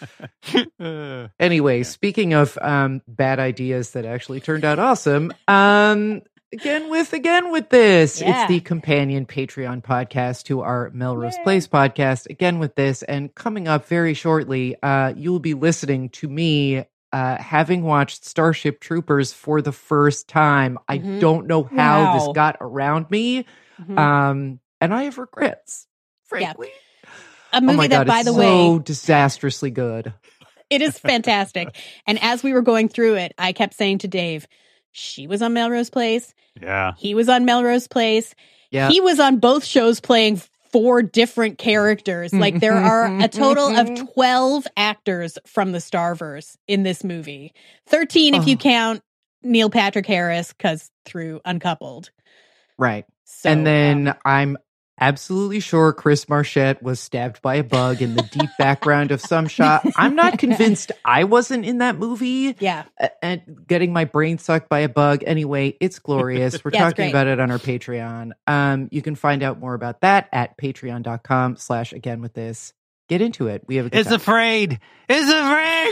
Uh, Anyway, speaking of um, bad ideas that actually turned out awesome, um, again with again with this, Yeah. it's the companion Patreon podcast to our Melrose Yay. Place podcast. Again with this, and coming up very shortly, uh, you will be listening to me. Uh, having watched Starship Troopers for the first time, I Mhm. don't know how Wow. this got around me. Mhm. Um, and I have regrets, frankly. Yeah. A movie oh my that, God, by it's the so way, disastrously good. It is fantastic. And as we were going through it, I kept saying to Dave, she was on Melrose Place. Yeah. He was on Melrose Place. Yeah. He was on both shows playing four different characters. Like there are a total of twelve actors from the Starverse in this movie. thirteen if Oh. you count Neil Patrick Harris, because through Uncoupled. Right. So, and then um, I'm absolutely sure Chris Marchette was stabbed by a bug in the deep background of some shot. I'm not convinced I wasn't in that movie. yeah. a- And getting my brain sucked by a bug. Anyway, it's glorious. We're Yeah, it's talking great. about it on our Patreon. Um, you can find out more about that at patreon.com slash again with this. Get into it. We have a good Is time. afraid. Is afraid.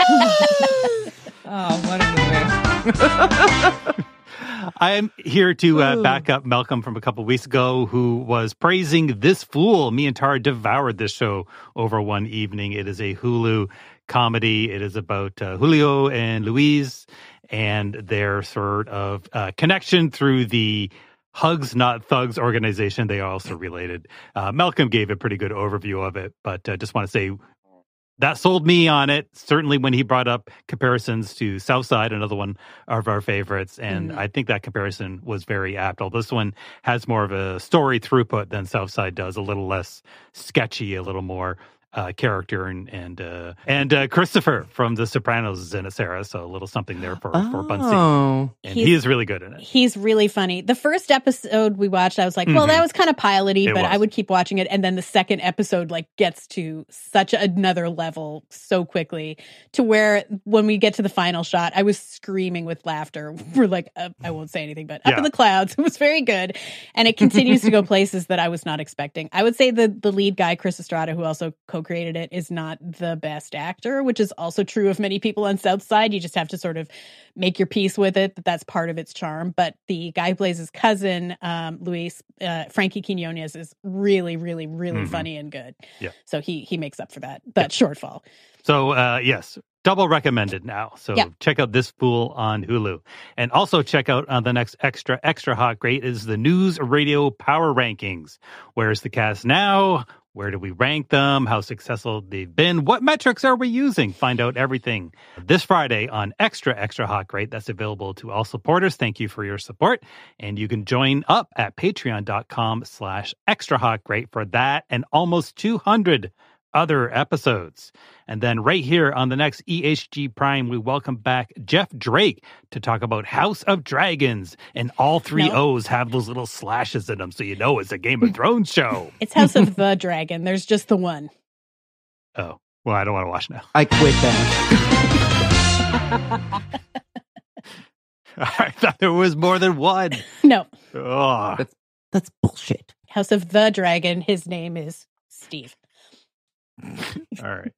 Oh, what a movie. I'm here to uh, Ooh. back up Malcolm from a couple weeks ago, who was praising This Fool. Me and Tara devoured this show over one evening. It is a Hulu comedy. It is about uh, Julio and Luis and their sort of uh, connection through the Hugs Not Thugs organization. They are also related. Uh, Malcolm gave a pretty good overview of it, but I uh, just want to say that sold me on it. Certainly when he brought up comparisons to Southside, another one of our favorites. And Mm. I think that comparison was very apt. Although this one has more of a story throughput than Southside does, a little less sketchy, a little more uh, character. And and uh, and uh, Christopher from The Sopranos is in it, Sarah. So a little something there for, for Bunsen. Oh. And He's- he is really good in it. He's really funny. The first episode we watched, I was like, well, Mhm. that was kind of piloty, It but was. I would keep watching it. And then the second episode like gets to such another level so quickly to where when we get to the final shot, I was screaming with laughter. We're like, uh, I won't say anything, but up Yeah. in the clouds. It was very good. And it continues to go places that I was not expecting. I would say the, the lead guy, Chris Estrada, who also co-created it, is not the best actor, which is also true of many people on Southside. You just have to sort of make your peace with it, that that's part of its charm. But the guy who plays his cousin, um, Luis, uh, Frankie Quinones, is really, really, really Mhm. funny and good. Yeah. So he he makes up for that that shortfall. So, uh, yes, double recommended now. So Yeah. check out This Fool on Hulu. And also check out uh, the next extra, extra hot great is the News Radio Power Rankings. Where's the cast now? Where do we rank them? How successful they've been? What metrics are we using? Find out everything this Friday on Extra, Extra Hot Great. That's available to all supporters. Thank you for your support. And you can join up at patreon.com slash extra hot great for that and almost two hundred other episodes. And then right here on the next E H G Prime, we welcome back Jeff Drake to talk about House of Dragons. And all three No. O's have those little slashes in them, so you know it's a Game of Thrones show. It's House of the Dragon. There's just the one. Oh, well, I don't want to watch now. I quit that. I thought there was more than one. No, Oh, That's bullshit. House of the Dragon. His name is Steve. all right.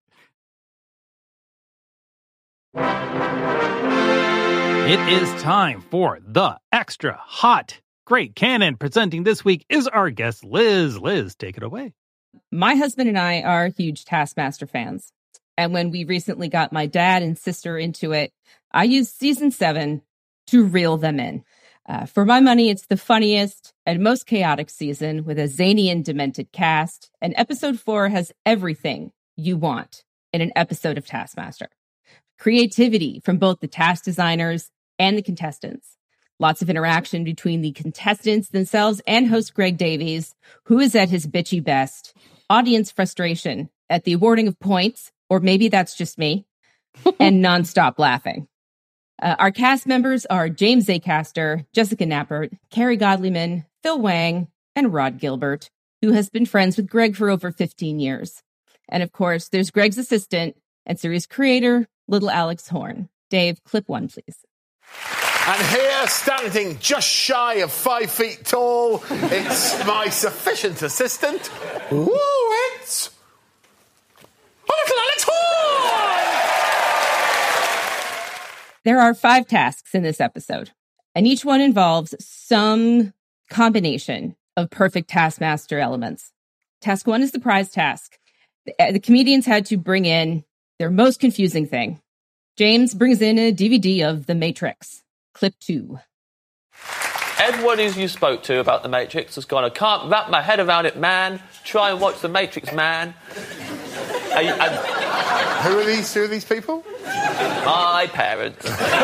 It is time for the Extra Hot Great Canon. Presenting this week is our guest, Liz. Liz, take it away. My husband and I are huge Taskmaster fans. And when we recently got my dad and sister into it, I used season seven to reel them in. Uh, for my money, it's the funniest and most chaotic season with a zany and demented cast. And episode four has everything you want in an episode of Taskmaster. Creativity from both the task designers and the contestants. Lots of interaction between the contestants themselves and host Greg Davies, who is at his bitchy best. Audience frustration at the awarding of points, or maybe that's just me, and nonstop laughing. Uh, our cast members are James Acaster, Jessica Knappert, Carrie Godliman, Phil Wang, and Rod Gilbert, who has been friends with Greg for over fifteen years. And of course, there's Greg's assistant and series creator, Little Alex Horn. Dave, clip one, please. And here, standing just shy of five feet tall, it's my sufficient assistant. Woo, it's Little Alex Horn! There are five tasks in this episode, and each one involves some combination of perfect Taskmaster elements. Task one is the prize task. The, the comedians had to bring in their most confusing thing. James brings in a D V D of The Matrix. Clip two. everyone who you spoke to about The Matrix has gone, I can't wrap my head around it, man. Try and watch The Matrix, man. And, and Who are these? Who are these people? my parents.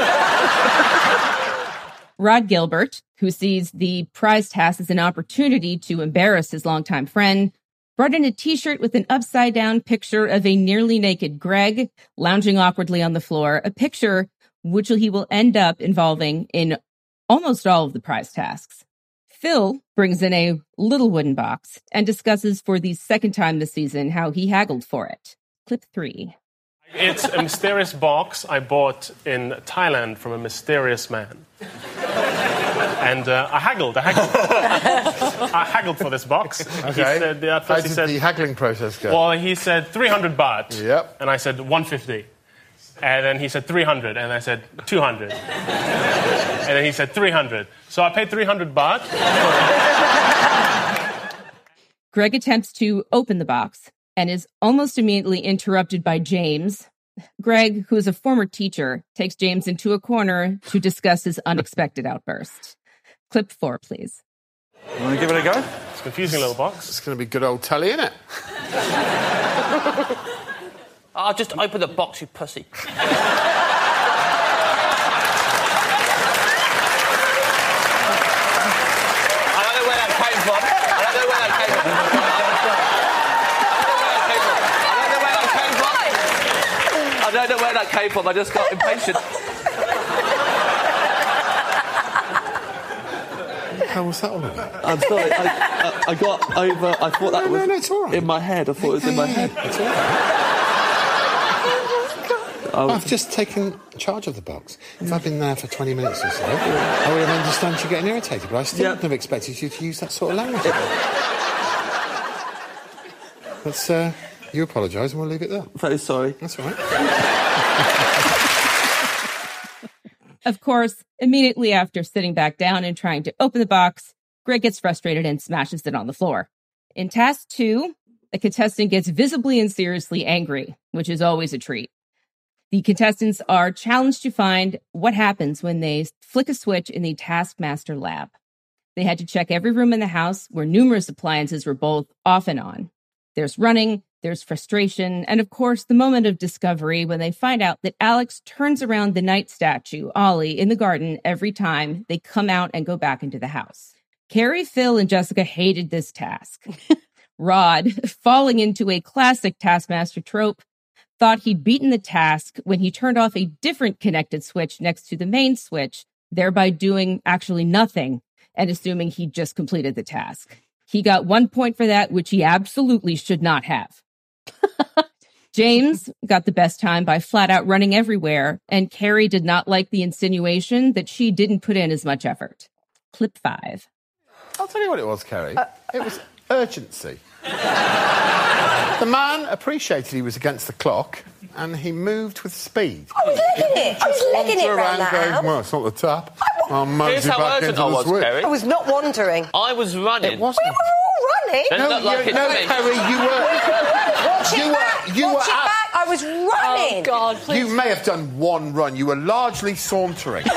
Rod Gilbert, who sees the prize task as an opportunity to embarrass his longtime friend, brought in a T-shirt with an upside-down picture of a nearly naked Greg lounging awkwardly on the floor, a picture which he will end up involving in almost all of the prize tasks. Phil brings in a little wooden box and discusses for the second time this season how he haggled for it. Clip three. It's a mysterious box I bought in Thailand from a mysterious man. And uh, I haggled, I haggled. I haggled for this box. Okay. He said, at How first did he said, the haggling process go? well, he said three hundred baht. Yep. And I said one fifty. And then he said three hundred. And I said two hundred. And then he said three hundred. So I paid three hundred baht. Greg attempts to open the box and is almost immediately interrupted by James. Greg, who is a former teacher, takes James into a corner to discuss his unexpected outburst. Clip four, please. You want to give it a go? It's a confusing little box. It's going to be good old telly, isn't it? Oh, just open the box, you pussy. I don't know where that came from. I don't know where that came from. I don't know where that came from. I just got impatient. How was that all about? I'm sorry. I, I, I got over. I thought that No, was no, no, it's all right. in my head. I thought it was in my head. It's all right. I've just taken charge of the box. If I'd been there for twenty minutes or so, I would have understood you getting irritated, but I still Yeah. wouldn't have expected you to use that sort of language. Let's, uh, you apologise and we'll leave it there. Very sorry. That's all right. Of course, immediately after sitting back down and trying to open the box, Greg gets frustrated and smashes it on the floor. In task two, a contestant gets visibly and seriously angry, which is always a treat. The contestants are challenged to find what happens when they flick a switch in the Taskmaster lab. They had to check every room in the house where numerous appliances were both off and on. There's running, there's frustration, and of course, the moment of discovery when they find out that Alex turns around the night statue, Ollie, in the garden every time they come out and go back into the house. Carrie, Phil, and Jessica hated this task. Rod, falling into a classic Taskmaster trope, thought he'd beaten the task when he turned off a different connected switch next to the main switch, thereby doing actually nothing and assuming he'd just completed the task. He got one point for that, which he absolutely should not have. James got the best time by flat out running everywhere, and Carrie did not like the insinuation that she didn't put in as much effort. Clip five. I'll tell you what it was, Kerry. Uh, it was urgency. The man appreciated he was against the clock, and he moved with speed. I was legging it. I was legging it round that going, house. well, it's not the tap. I'll Here's mosey how back urgent into I the was, switch. Kerry. I was not wandering. I was running. It wasn't. We were all running. Don't No, look like you, it no, to me. Kerry, you were... Watch you it were, back. you Watch were it at- back. I was running. Oh, God, please. You may have done one run. You were largely sauntering.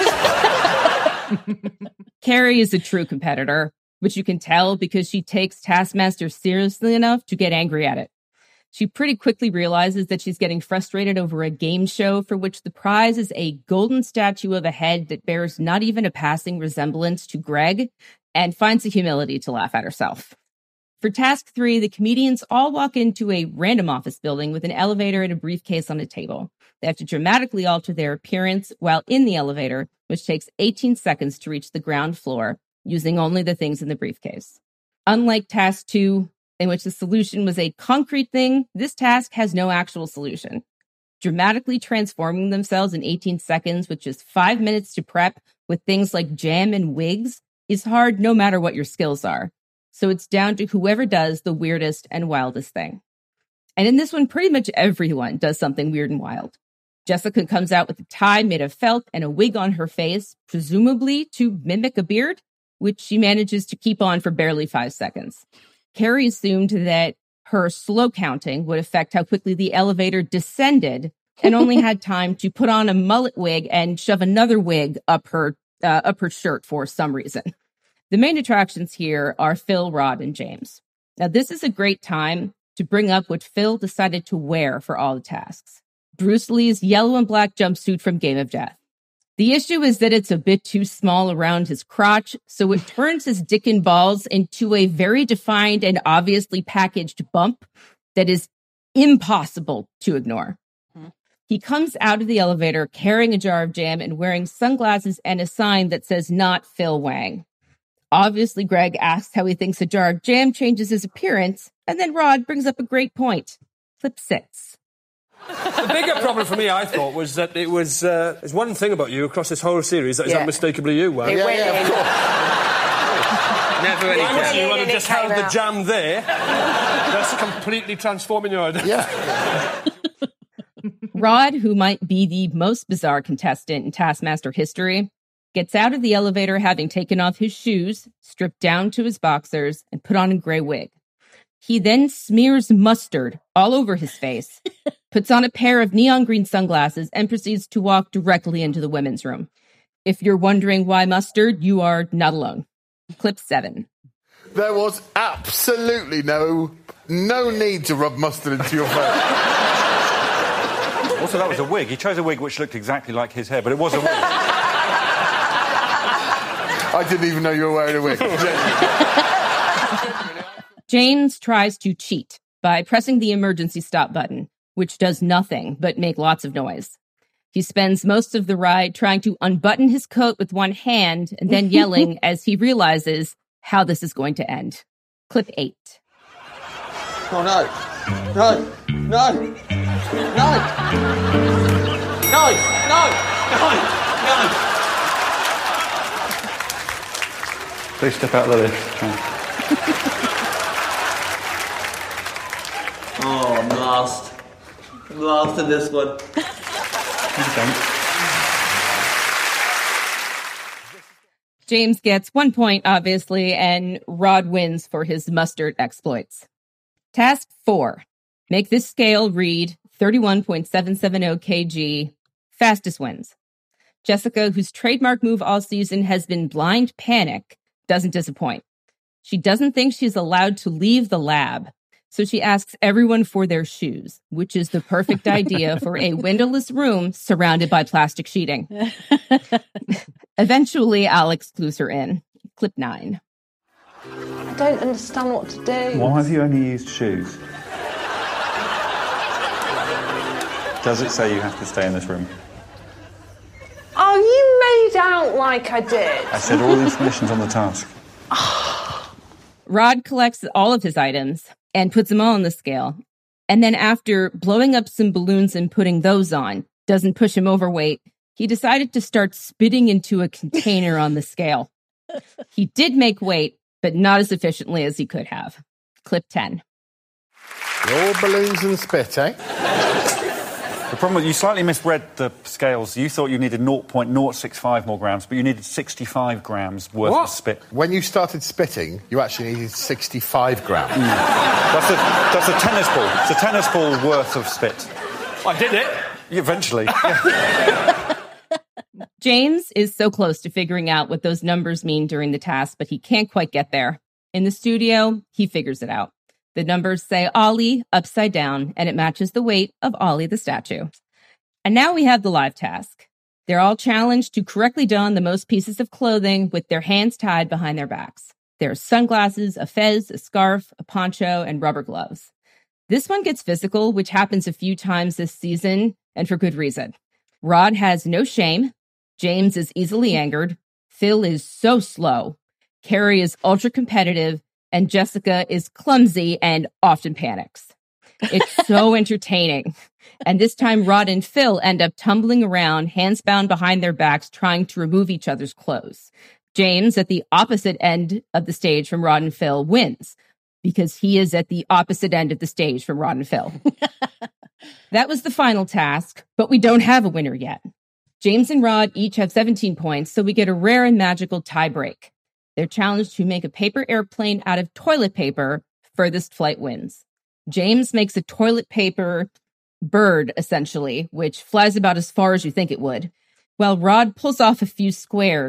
Carrie is a true competitor, which you can tell because she takes Taskmaster seriously enough to get angry at it. She pretty quickly realizes that she's getting frustrated over a game show for which the prize is a golden statue of a head that bears not even a passing resemblance to Greg, and finds the humility to laugh at herself. For task three, the comedians all walk into a random office building with an elevator and a briefcase on a table. They have to dramatically alter their appearance while in the elevator, which takes eighteen seconds to reach the ground floor, using only the things in the briefcase. Unlike task two, in which the solution was a concrete thing, this task has no actual solution. Dramatically transforming themselves in eighteen seconds with just five minutes to prep with things like jam and wigs is hard no matter what your skills are. So it's down to whoever does the weirdest and wildest thing. And in this one, pretty much everyone does something weird and wild. Jessica comes out with a tie made of felt and a wig on her face, presumably to mimic a beard, which she manages to keep on for barely five seconds. Carrie assumed that her slow counting would affect how quickly the elevator descended and only had time to put on a mullet wig and shove another wig up her uh, up her shirt for some reason. The main attractions here are Phil, Rod, and James. Now, this is a great time to bring up what Phil decided to wear for all the tasks. Bruce Lee's yellow and black jumpsuit from Game of Death. The issue is that it's a bit too small around his crotch, so it turns his dick and balls into a very defined and obviously packaged bump that is impossible to ignore. Mm-hmm. He comes out of the elevator carrying a jar of jam and wearing sunglasses and a sign that says "Not Phil Wang." Obviously, Greg asks how he thinks a jar of jam changes his appearance, and then Rod brings up a great point. Clip six. The bigger problem for me, I thought, was that it was uh, there's one thing about you across this whole series that is Yeah. unmistakably you, Wang. It Yeah, went yeah, in. of course. Never any Why would jam. you in want and to it just came have the out. jam there? That's completely transforming your identity. Yeah. Rod, who might be the most bizarre contestant in Taskmaster history, gets out of the elevator having taken off his shoes, stripped down to his boxers, and put on a gray wig. He then smears mustard all over his face, puts on a pair of neon green sunglasses, and proceeds to walk directly into the women's room. If you're wondering why mustard, you are not alone. Clip seven. There was absolutely no no need to rub mustard into your face. Also, that was a wig. He chose a wig which looked exactly like his hair, but it was a wig. I didn't even know you were wearing a wig. James tries to cheat by pressing the emergency stop button, which does nothing but make lots of noise. He spends most of the ride trying to unbutton his coat with one hand and then yelling as he realizes how this is going to end. Clip eight. Oh, no. No. No. No. No. No. No. No. Please step out of the lift. Oh, I'm last. I'm last in this one. James gets one point, obviously, and Rod wins for his mustard exploits. Task four. Make this scale read thirty-one point seven seven zero kilograms. Fastest wins. Jessica, whose trademark move all season has been blind panic, doesn't disappoint. She doesn't think she's allowed to leave the lab, so she asks everyone for their shoes, which is the perfect idea for a windowless room surrounded by plastic sheeting. Eventually, Alex clues her in. Clip nine. I don't understand what to do. Why have you only used shoes? Does it say you have to stay in this room? Oh, you made out like I did. I said all the information's on the task. Rod collects all of his items and puts them all on the scale. And then after blowing up some balloons and putting those on, doesn't push him overweight, he decided to start spitting into a container on the scale. He did make weight, but not as efficiently as he could have. Clip ten. All balloons and spit, eh? The problem was you slightly misread the scales. You thought you needed zero point zero six five more grams, but you needed sixty-five grams worth What? of spit. When you started spitting, you actually needed sixty-five grams. Mm. That's, a, that's a tennis ball. It's a tennis ball worth of spit. I did it. Eventually. James is so close to figuring out what those numbers mean during the task, but he can't quite get there. In the studio, he figures it out. The numbers say Ollie upside down, and it matches the weight of Ollie the statue. And now we have the live task. They're all challenged to correctly don the most pieces of clothing with their hands tied behind their backs. There are sunglasses, a fez, a scarf, a poncho, and rubber gloves. This one gets physical, which happens a few times this season, and for good reason. Rod has no shame. James is easily angered. Phil is so slow. Carrie is ultra competitive. And Jessica is clumsy and often panics. It's so entertaining. And this time, Rod and Phil end up tumbling around, hands bound behind their backs, trying to remove each other's clothes. James, at the opposite end of the stage from Rod and Phil, wins because he is at the opposite end of the stage from Rod and Phil. That was the final task, but we don't have a winner yet. James and Rod each have seventeen points, so we get a rare and magical tie break. They're challenged to make a paper airplane out of toilet paper. Furthest flight wins. James makes a toilet paper bird, essentially, which flies about as far as you think it would, while Rod pulls off a few squares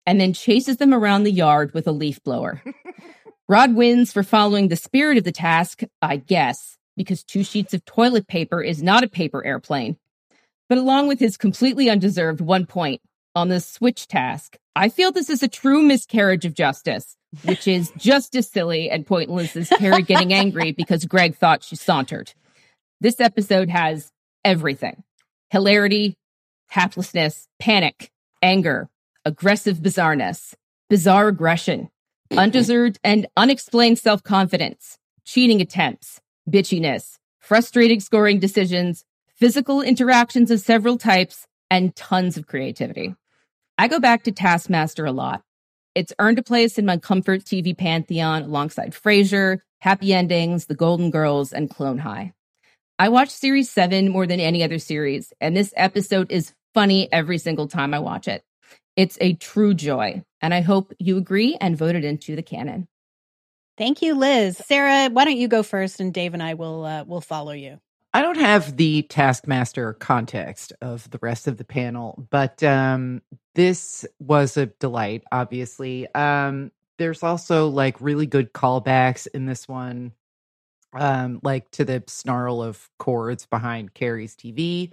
and then chases them around the yard with a leaf blower. Rod wins for following the spirit of the task, I guess, because two sheets of toilet paper is not a paper airplane. But along with his completely undeserved one point on the switch task, I feel this is a true miscarriage of justice, which is just as silly and pointless as Carrie getting angry because Greg thought she sauntered. This episode has everything. Hilarity, haplessness, panic, anger, aggressive bizarreness, bizarre aggression, undeserved and unexplained self-confidence, cheating attempts, bitchiness, frustrating scoring decisions, physical interactions of several types, and tons of creativity. I go back to Taskmaster a lot. It's earned a place in my comfort T V pantheon alongside Frasier, Happy Endings, The Golden Girls, and Clone High. I watch Series seven more than any other series, and this episode is funny every single time I watch it. It's a true joy, and I hope you agree and vote it into the canon. Thank you, Liz. Sarah, why don't you go first, and Dave and I will uh, will follow you. I don't have the Taskmaster context of the rest of the panel, but um, this was a delight, obviously. Um, there's also like really good callbacks in this one, um, like to the snarl of chords behind Carrie's T V.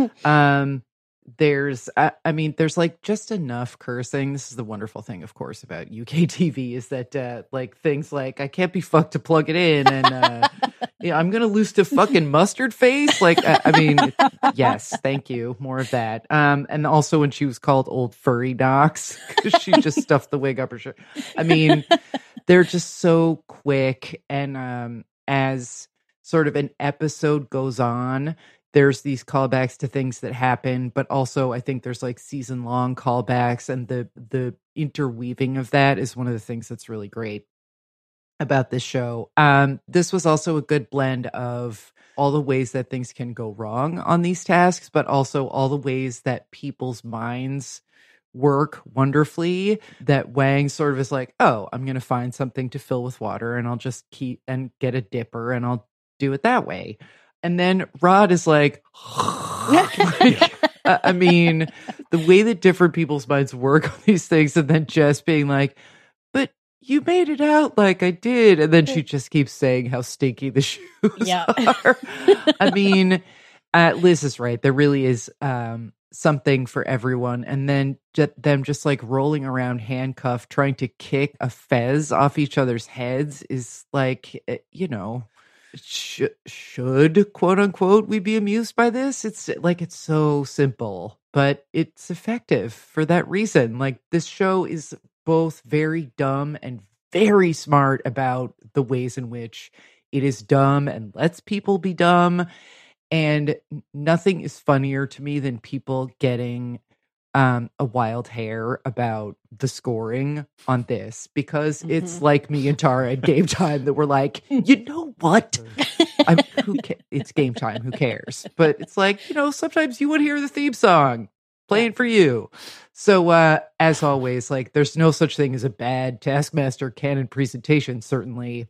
um, there's, I, I mean, there's like just enough cursing. This is the wonderful thing, of course, about U K T V is that uh, like things like I can't be fucked to plug it in, and uh, yeah, I'm gonna lose to fucking mustard face. Like, I, I mean, yes, thank you, more of that. Um, and also when she was called Old Furry Docs because she just stuffed the wig up her shirt. I mean, they're just so quick, and um, as sort of an episode goes on, there's these callbacks to things that happen, but also I think there's like season long callbacks, and the the interweaving of that is one of the things that's really great about this show. Um, this was also a good blend of all the ways that things can go wrong on these tasks, but also all the ways that people's minds work wonderfully. That Wang sort of is like, oh, I'm going to find something to fill with water, and I'll just keep and get a dipper, and I'll do it that way. And then Rod is like, like I mean, the way that different people's minds work on these things, and then Jess being like, but you made it out like I did. And then she just keeps saying how stinky the shoes yeah. are. I mean, uh, Liz is right. There really is um, something for everyone. And then j- them just like rolling around handcuffed, trying to kick a fez off each other's heads is like, you know, Sh- should quote unquote we be amused by this? It's like it's so simple, but it's effective for that reason. Like this show is both very dumb and very smart about the ways in which it is dumb and lets people be dumb. And nothing is funnier to me than people getting um a wild hair about the scoring on this, because mm-hmm. it's like me and Tara at Game Time that we're like, you know what? I'm, who ca- it's Game Time, who cares? But it's like, you know, sometimes you would hear the theme song playing for you. So uh as always, like there's no such thing as a bad Taskmaster canon presentation, certainly.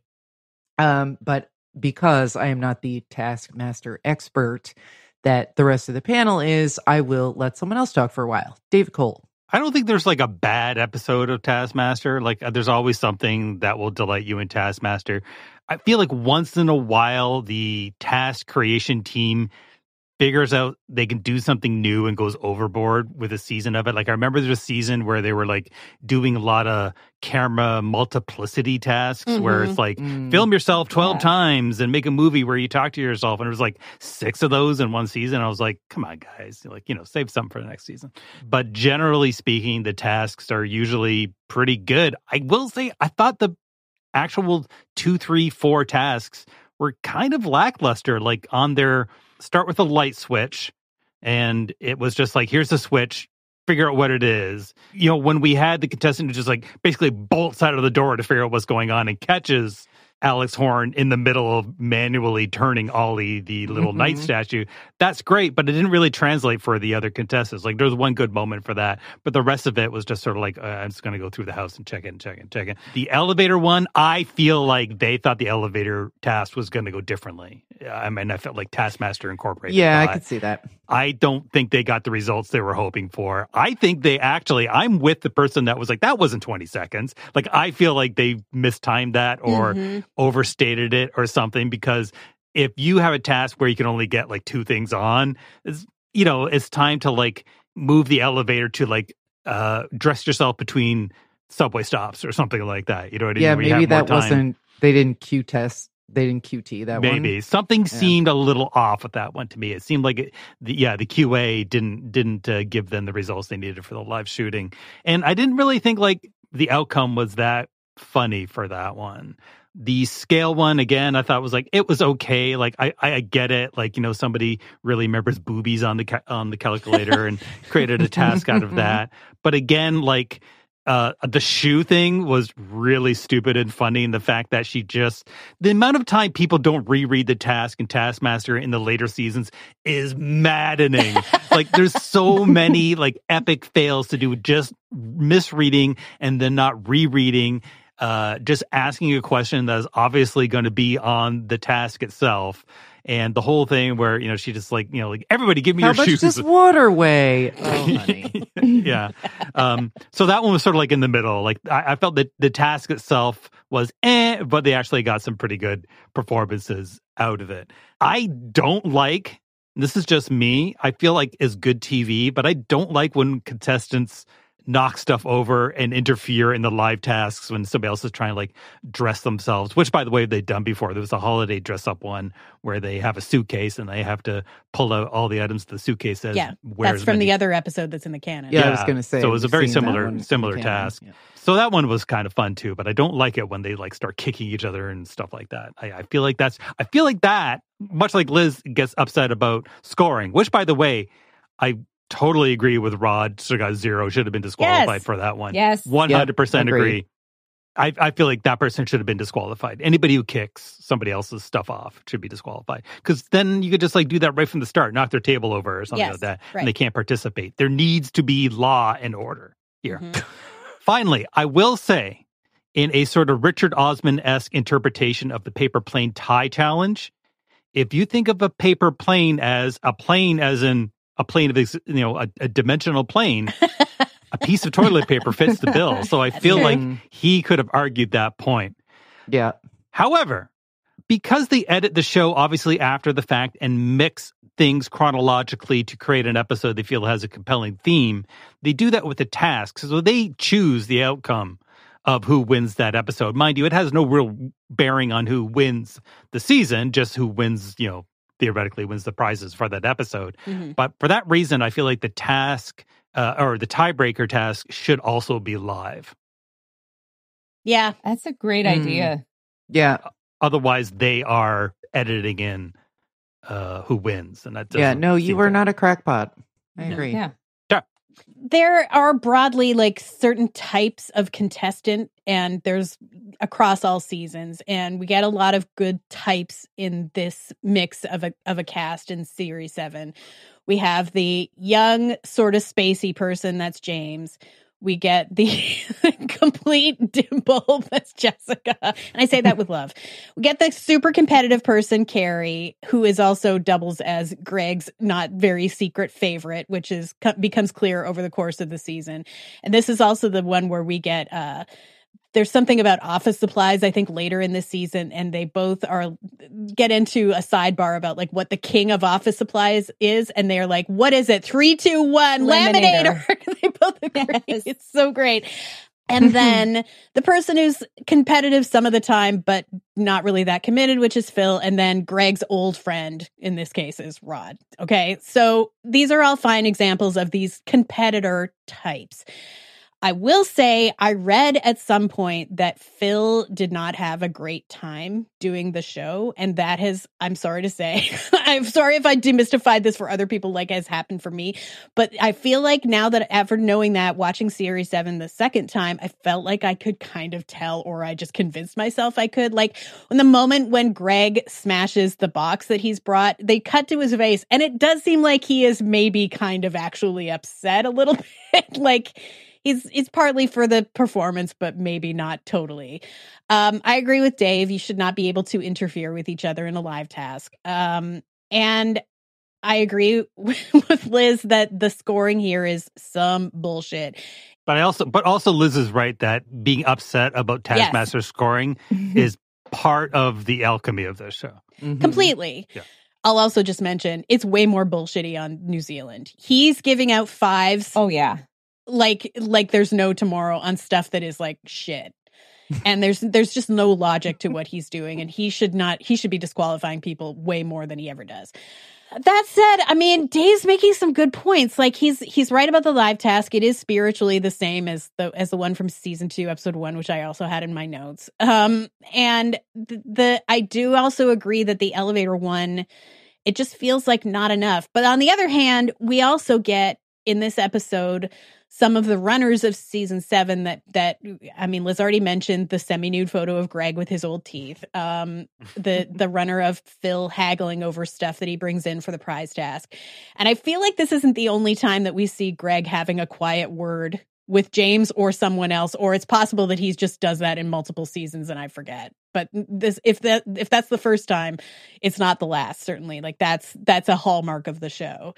Um, but because I am not the Taskmaster expert that the rest of the panel is, I will let someone else talk for a while. David Cole. I don't think there's like a bad episode of Taskmaster. Like uh, there's always something that will delight you in Taskmaster. I feel like once in a while, the task creation team figures out they can do something new and goes overboard with a season of it. Like I remember there's a season where they were like doing a lot of camera multiplicity tasks mm-hmm. where it's like mm. film yourself twelve yeah. times and make a movie where you talk to yourself. And it was like six of those in one season. I was like, come on, guys, like, you know, save something for the next season. But generally speaking, the tasks are usually pretty good. I will say, I thought the actual two, three, four tasks were kind of lackluster, like on their start with a light switch, and it was just like, here's the switch, figure out what it is. You know, when we had the contestant who just like basically bolts out of the door to figure out what's going on and catches Alex Horn in the middle of manually turning Ollie, the little Mm-hmm. knight statue. That's great, but it didn't really translate for the other contestants. Like, there's one good moment for that, but the rest of it was just sort of like, uh, I'm just going to go through the house and check it and check it and check it. The elevator one, I feel like they thought the elevator task was going to go differently. I mean, I felt like Taskmaster Incorporated. Yeah, I thought. could see that. I don't think they got the results they were hoping for. I think they actually, I'm with the person that was like, that wasn't twenty seconds. Like, I feel like they mistimed that or Mhm. overstated it or something, because if you have a task where you can only get like two things on, it's, you know, it's time to like move the elevator to like uh, dress yourself between subway stops or something like that. You know what I mean? Yeah, Where you maybe have more that time. wasn't, they didn't Q test, they didn't Q T that one. Maybe something Yeah. seemed a little off with that one to me. It seemed like it, the, yeah, the Q A didn't didn't uh, give them the results they needed for the live shooting, and I didn't really think like the outcome was that funny for that one. The scale one, again, I thought was like, it was okay. Like, I, I get it. Like, you know, somebody really remembers boobies on the ca- on the calculator and created a task out of that. But again, like, uh, the shoe thing was really stupid and funny. And the fact that she just, the amount of time people don't reread the task and Taskmaster in the later seasons is maddening. Like, there's so many like epic fails to do with just misreading and then not rereading. Uh, just asking a question that is obviously going to be on the task itself. And the whole thing where, you know, she just like, you know, like, everybody give me How your much shoes. does water weigh? Oh, honey. Yeah. Um, so that one was sort of like in the middle. Like, I, I felt that the task itself was eh, but they actually got some pretty good performances out of it. I don't like, this is just me, I feel like it's good T V, but I don't like when contestants knock stuff over and interfere in the live tasks when somebody else is trying to like dress themselves, which by the way they've done before. There was a holiday dress up one where they have a suitcase and they have to pull out all the items the suitcase says. Yeah, wears that's from many- the other episode that's in the canon. Yeah, I was gonna say, So it was a we've very seen that similar one in similar canon, task. yeah. So that one was kind of fun too, but I don't like it when they like start kicking each other and stuff like that. I, I feel like that's I feel like that, much like Liz gets upset about scoring, which by the way, I totally agree with Rod. So got zero, should have been disqualified Yes. for that one. Yes. one hundred percent Yep, agree. agreed. I, I feel like that person should have been disqualified. Anybody who kicks somebody else's stuff off should be disqualified, because then you could just like do that right from the start, knock their table over or something Yes, like that, right. and they can't participate. There needs to be law and order here. Mhm. Finally, I will say, in a sort of Richard Osman-esque interpretation of the paper plane tie challenge, if you think of a paper plane as a plane as in a plane of, ex- you know, a, a dimensional plane, a piece of toilet paper fits the bill. So I feel true. like he could have argued that point. Yeah. However, because they edit the show obviously after the fact and mix things chronologically to create an episode they feel has a compelling theme, they do that with the tasks. So they choose the outcome of who wins that episode. Mind you, it has no real bearing on who wins the season, just who wins, you know, theoretically wins the prizes for that episode. Mhm. But for that reason, I feel like the task uh, or the tiebreaker task should also be live. Yeah. That's a great Mm. idea. Yeah. Otherwise, they are editing in uh, who wins. And that Yeah. doesn't No, you seem were fair. not a crackpot. I Yeah. agree. Yeah. There are broadly like certain types of contestant, and there's across all seasons, and we get a lot of good types in this mix of a of a cast in series seven. We have the young, sort of spacey person, that's James. We get the complete dimple, that's Jessica. And I say that with love. We get the super competitive person, Carrie, who is also doubles as Greg's not very secret favorite, which is becomes clear over the course of the season. And this is also the one where we get, uh, there's something about office supplies, I think, later in this season, and they both are get into a sidebar about like what the king of office supplies is, and they're like, "What is it? Three, two, one, laminator." Laminator. They both agree. Yes. It's so great. And then the person who's competitive some of the time, but not really that committed, which is Phil. And then Greg's old friend in this case is Rod. Okay, so these are all fine examples of these competitor types. I will say I read at some point that Phil did not have a great time doing the show. And that has, I'm sorry to say, I'm sorry if I demystified this for other people like has happened for me. But I feel like now that after knowing that, watching Series seven the second time, I felt like I could kind of tell, or I just convinced myself I could. Like in the moment when Greg smashes the box that he's brought, they cut to his face. And it does seem like he is maybe kind of actually upset a little bit. Like, He's it's partly for the performance, but maybe not totally. Um, I agree with Dave. You should not be able to interfere with each other in a live task. Um, and I agree with Liz that the scoring here is some bullshit. But I also, but also Liz is right that being upset about Taskmaster's yes. scoring is part of the alchemy of this show. Mm-hmm. Completely. Yeah. I'll also just mention it's way more bullshitty on New Zealand. He's giving out fives. Oh yeah. Like, like there's no tomorrow on stuff that is like shit. And there's, there's just no logic to what he's doing. And he should not, he should be disqualifying people way more than he ever does. That said, I mean, Dave's making some good points. Like he's, he's right about the live task. It is spiritually the same as the, as the one from season two, episode one, which I also had in my notes. Um, and the, the, I do also agree that the elevator one, it just feels like not enough. But on the other hand, we also get in this episode some of the runners of season seven that, that, I mean, Liz already mentioned the semi-nude photo of Greg with his old teeth. Um, the, the runner of Phil haggling over stuff that he brings in for the prize task. And I feel like this isn't the only time that we see Greg having a quiet word with James or someone else, or it's possible that he just does that in multiple seasons and I forget. But this, if that, if that's the first time, it's not the last, certainly. Like that's, that's a hallmark of the show.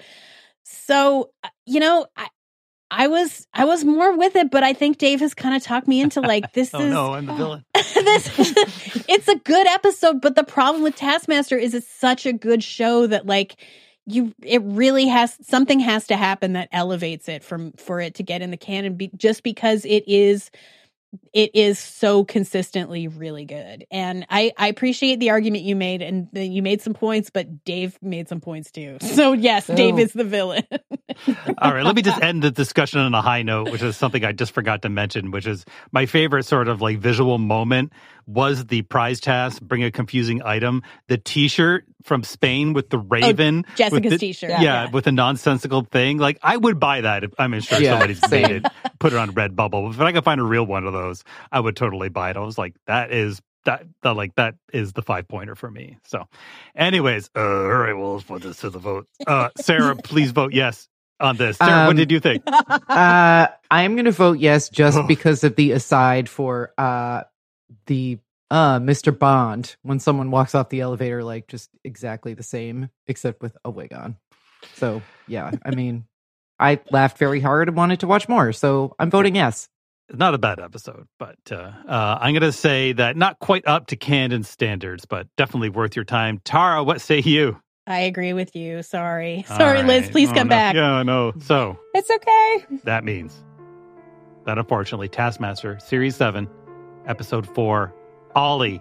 So, you know, I, I was I was more with it, but I think Dave has kind of talked me into like this oh, is no, I'm the villain. this it's a good episode, but the problem with Taskmaster is it's such a good show that like you it really has something has to happen that elevates it from for it to get in the canon be, just because it is it is so consistently really good. And I, I appreciate the argument you made, and you made some points, but Dave made some points too. So yes, so. Dave is the villain. All right, let me just end the discussion on a high note, which is something I just forgot to mention, which is my favorite sort of like visual moment was the prize task, bring a confusing item, the T-shirt from Spain with the raven. Oh, Jessica's the, T-shirt. Yeah, yeah, with a nonsensical thing. Like, I would buy that. If, I'm sure yeah, somebody's made it, put it on Redbubble. If I could find a real one of those, I would totally buy it. I was like, that is that, that like that is the five pointer for me. So, anyways, uh, all right, well, let's put this to the vote. Uh, Sarah, please vote yes on this. Sarah, um, what did you think? uh, I'm going to vote yes just because of the aside for uh, the uh, Mister Bond when someone walks off the elevator, like just exactly the same, except with a wig on. So, yeah, I mean, I laughed very hard and wanted to watch more. So I'm voting yes. Not a bad episode, but uh, uh, I'm going to say that not quite up to canon standards, but definitely worth your time. Tara, what say you? I agree with you. Sorry. Sorry, right. Liz. Please oh, come no. back. Yeah, no. So it's okay. That means that unfortunately, Taskmaster Series seven, Episode four, Ollie,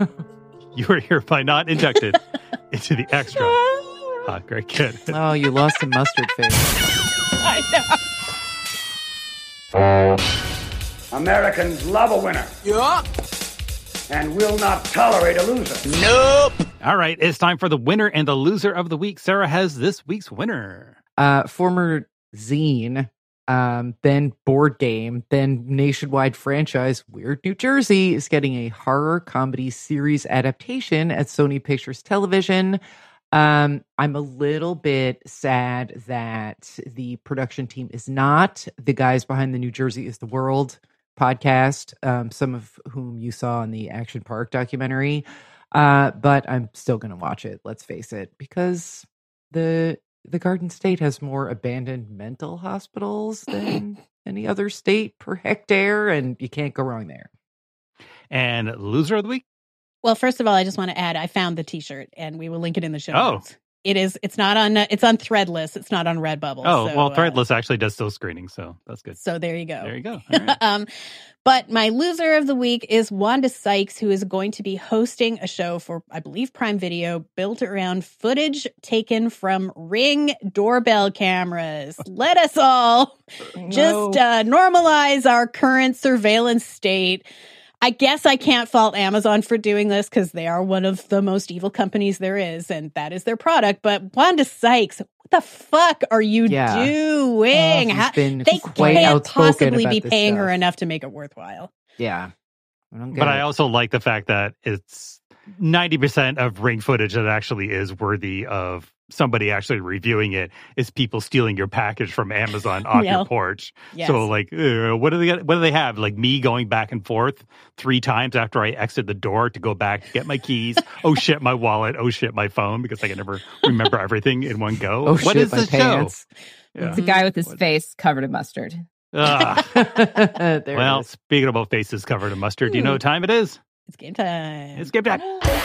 you are hereby not injected into the extra. Ah, great kid. Oh, you lost some mustard face. I know. Americans love a winner. Yeah. And will not tolerate a loser. Nope. All right, it's time for the winner and the loser of the week. Sarah has this week's winner. Uh, former zine, um, then board game, then nationwide franchise Weird New Jersey is getting a horror comedy series adaptation at Sony Pictures Television. Um, I'm a little bit sad that the production team is not the guys behind the New Jersey is the World podcast, um, some of whom you saw in the Action Park documentary. Uh, but I'm still going to watch it, let's face it, because the the Garden State has more abandoned mental hospitals than any other state per hectare, and you can't go wrong there. And loser of the week? Well, first of all, I just want to add, I found the T-shirt, and we will link it in the show oh. notes. it is. It's not on. Uh, it's on Threadless. It's not on Redbubble. Oh, so, well, uh, Threadless actually does still screening, so that's good. So there you go. There you go. All right. um, but my loser of the week is Wanda Sykes, who is going to be hosting a show for, I believe, Prime Video, built around footage taken from Ring doorbell cameras. Let us all just uh, normalize our current surveillance state. I guess I can't fault Amazon for doing this because they are one of the most evil companies there is, and that is their product. But Wanda Sykes, what the fuck are you Yeah. doing? Oh, How- she's been they quite can't outspoken possibly about be this paying her stuff. enough to make it worthwhile. Yeah. I don't get But it. I also like the fact that it's ninety percent of Ring footage that actually is worthy of somebody actually reviewing it is people stealing your package from Amazon off Yeah. your porch. Yes. So like, uh, what do they what do they have? Like me going back and forth three times after I exit the door to go back to get my keys. Oh shit, my wallet. Oh shit, my phone, because I can never remember everything in one go. Oh, What shit, is my this pants. show? Yeah. It's a guy with his face covered in mustard. Ah. There it Well, is. speaking about faces covered in mustard, do you know what time it is? It's game time. It's game time.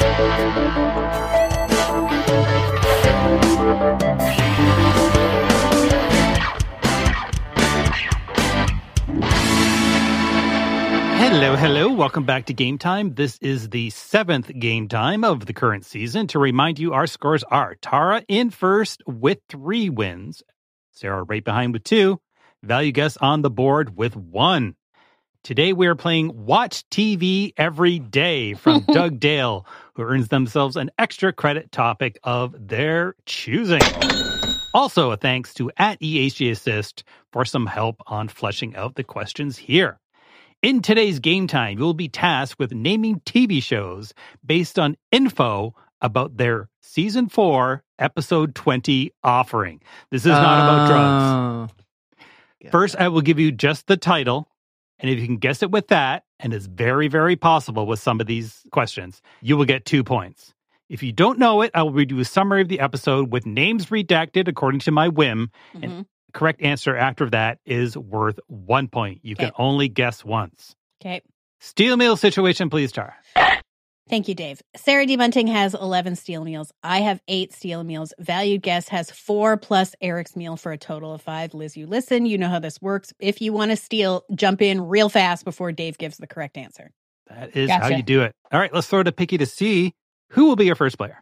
Hello, hello. Welcome back to Game Time. This is the seventh Game Time of the current season. To remind you, our scores are Tara in first with three wins, Sarah right behind with two, Value Guess on the board with one. Today we are playing Watch T V Every Day from Doug Dale, who earns themselves an extra credit topic of their choosing. Also, a thanks to at E H G Assist for some help on fleshing out the questions here. In today's Game Time, you'll be tasked with naming T V shows based on info about their Season four, Episode twenty offering. This is not about drugs. Oh. First, I will give you just the title, and if you can guess it with that, and it's very, very possible with some of these questions, you will get two points. If you don't know it, I will read you a summary of the episode with names redacted according to my whim, Mm-hmm. and the correct answer after that is worth one point. You can Okay. only guess once. Okay. Steel meal situation, please, Tara. Thank you, Dave. Sarah D. Bunting has eleven steel meals. I have eight steel meals. Valued Guess has four plus Eric's meal for a total of five. Liz, you listen. You know how this works. If you want to steal, jump in real fast before Dave gives the correct answer. That is how Gotcha. you do it. All right, let's throw to Picky to see who will be your first player.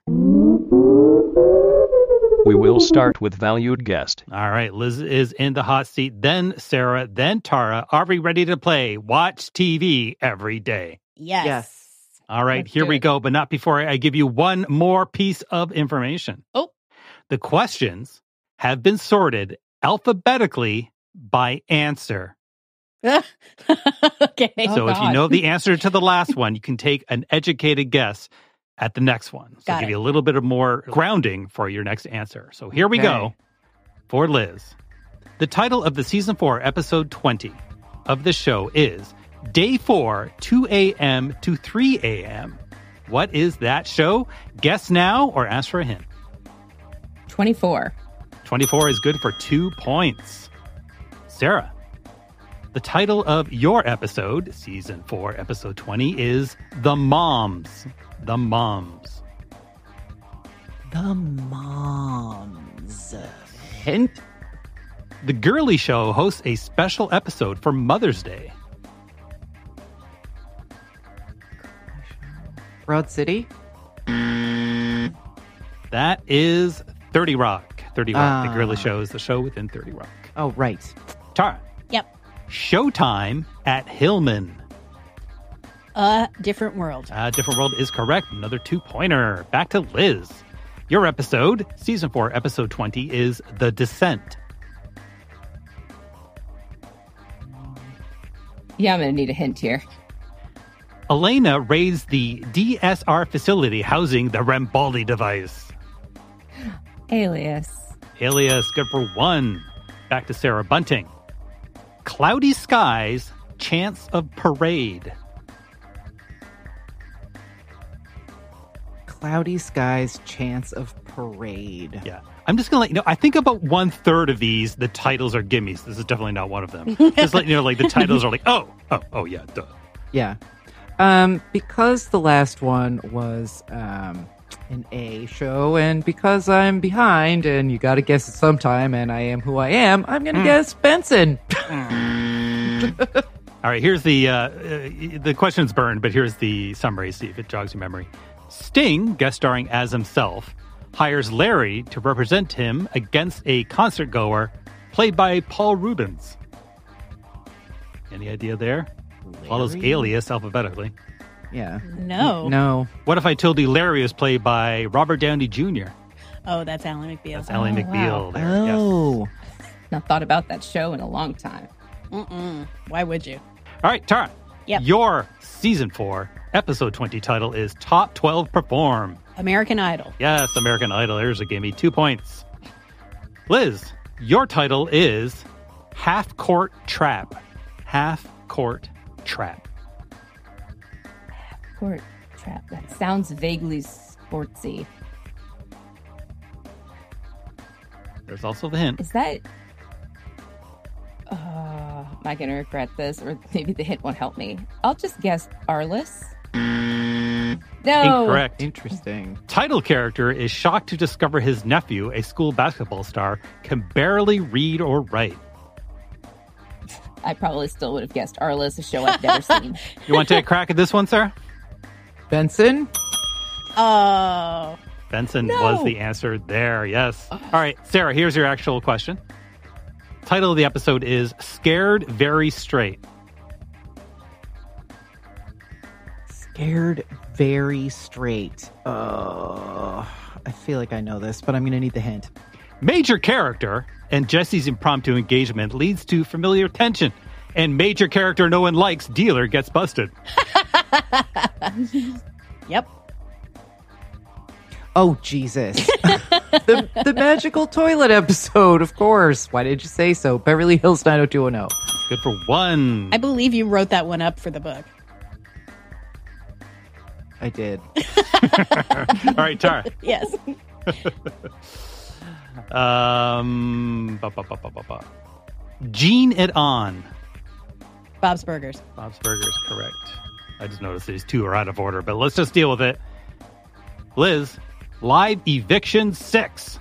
We will start with valued guest. All right, Liz is in the hot seat, then Sarah, then Tara. Are we ready to play Watch T V Every Day? Yes. Yes. All right, Let's here do we it. go, but not before I give you one more piece of information. Oh. The questions have been sorted alphabetically by answer. okay. so if you God. know the answer to the last one, you can take an educated guess at the next one. So Got give it. you a little bit of more grounding for your next answer. So here we Okay. go for Liz. The title of the season four, episode twenty of the show is Day four, two a.m. to three a.m. What is that show? Guess now or ask for a hint. twenty-four. twenty-four is good for two points. Sarah, the title of your episode, season four, episode twenty, is The Moms. The Moms. The moms. Hint? The Girly Show hosts a special episode for Mother's Day. Broad City? That is thirty Rock. thirty Rock. The Ah. Girly Show is the show within thirty Rock. Oh, right. Tara. Yep. Showtime at Hillman. A different world. Uh, Different World is correct. Another two-pointer. Back to Liz. Your episode, season four, episode twenty, is The Descent. Yeah, I'm going to need a hint here. Elena raised the D S R facility housing the Rambaldi device. Alias. Alias, good for one. Back to Sarah Bunting. Cloudy skies, chance of parade. Cloudy skies, chance of parade. Yeah. I'm just going to let you know, I think about one third of these, the titles are gimmies. This is definitely not one of them. Just let you know, like the titles are like, oh, oh, oh, yeah, duh. Yeah. Um, because the last one was um, an A show, and because I'm behind and you gotta guess it sometime and I am who I am, I'm gonna Mm. guess Benson. All right, here's the uh, uh, the question's burned, but here's the summary. See if it jogs your memory. Sting, guest starring as himself, hires Larry to represent him against a concert goer played by Paul Rubens. Any idea there? Follows Larry? alias alphabetically. Yeah. No. No. What if I told you Larry was played by Robert Downey Junior? Oh, that's Alan McBeal. That's Alan Oh, McBeal wow. there. Oh. Not thought about that show in a long time. Mm-mm. Why would you? All right, Tara. Yep. Your season four, episode twenty title is Top twelve Perform. American Idol. Yes, American Idol. There's a gimme. Two points. Liz, your title is Half Court Trap. Half Court Trap. Court trap. That sounds vaguely sportsy. There's also the hint. Is that? Uh, am I going to regret this, or maybe the hint won't help me? I'll just guess Arliss. No. Incorrect. Interesting. Title character is shocked to discover his nephew, a school basketball star, can barely read or write. I probably still would have guessed Arliss, a show I've never seen. You want to take a crack at this one, Sarah? Benson? Oh. Benson No. was the answer there, yes. All right, Sarah, here's your actual question. Title of the episode is Scared Very Straight. Scared very straight. Uh, I feel like I know this, but I'm going to need the hint. Major character and Jesse's impromptu engagement leads to familiar tension, and major character no one likes, dealer, gets busted. Yep. Oh, Jesus. the, the magical toilet episode, of course. Why did you say so? Beverly Hills nine oh two one oh. Good for one. I believe you wrote that one up for the book. I did. All right, Tara. Yes. Um, ba, ba, ba, ba, ba, ba. Gene It On. Bob's Burgers. Bob's Burgers, correct. I just noticed these two are out of order, but let's just deal with it. Liz, Live Eviction six.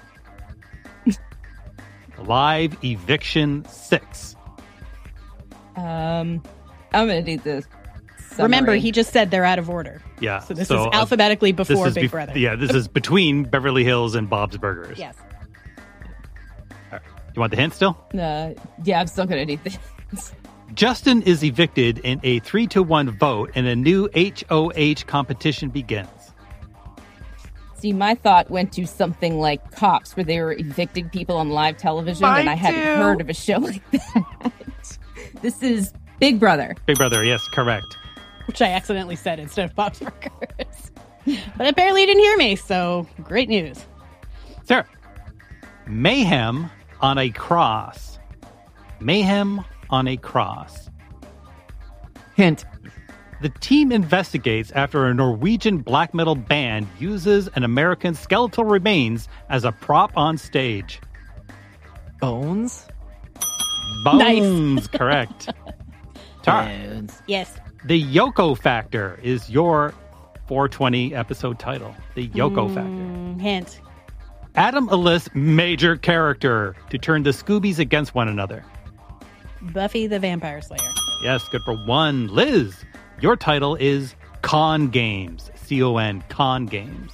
Live Eviction six. Um, I'm going to do this. Remember, he just said they're out of order. Yeah. So this so, is uh, alphabetically this before is Big bef- Brother. Yeah, this is between Beverly Hills and Bob's Burgers. Yes. All right. You want the hint still? Uh, yeah, I'm still going to need this. Justin is evicted in a three to one vote, and a new H O H competition begins. See, my thought went to something like Cops, where they were evicting people on live television, Mine and I hadn't too. heard of a show like that. This is Big Brother. Big Brother, yes, correct. Which I accidentally said instead of Bob's Burgers. But apparently you didn't hear me, so great news. Sarah, Mayhem on a Cross. Mayhem on a Cross. Hint. The team investigates after a Norwegian black metal band uses an American skeletal remains as a prop on stage. Bones? Bones, correct. Tara, Bones. Yes. The Yoko Factor is your four twenty episode title. The Yoko Factor. Mm, hint. Adam enlists major character to turn the Scoobies against one another. Buffy the Vampire Slayer. Yes, good for one. Liz, your title is Con Games. C O N, Con Games.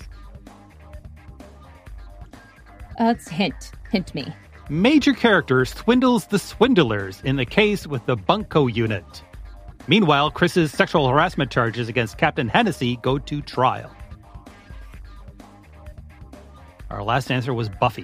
Uh, let's hint. Hint me. Major character swindles the swindlers in the case with the Bunko unit. Meanwhile, Chris's sexual harassment charges against Captain Hennessy go to trial. Our last answer was Buffy.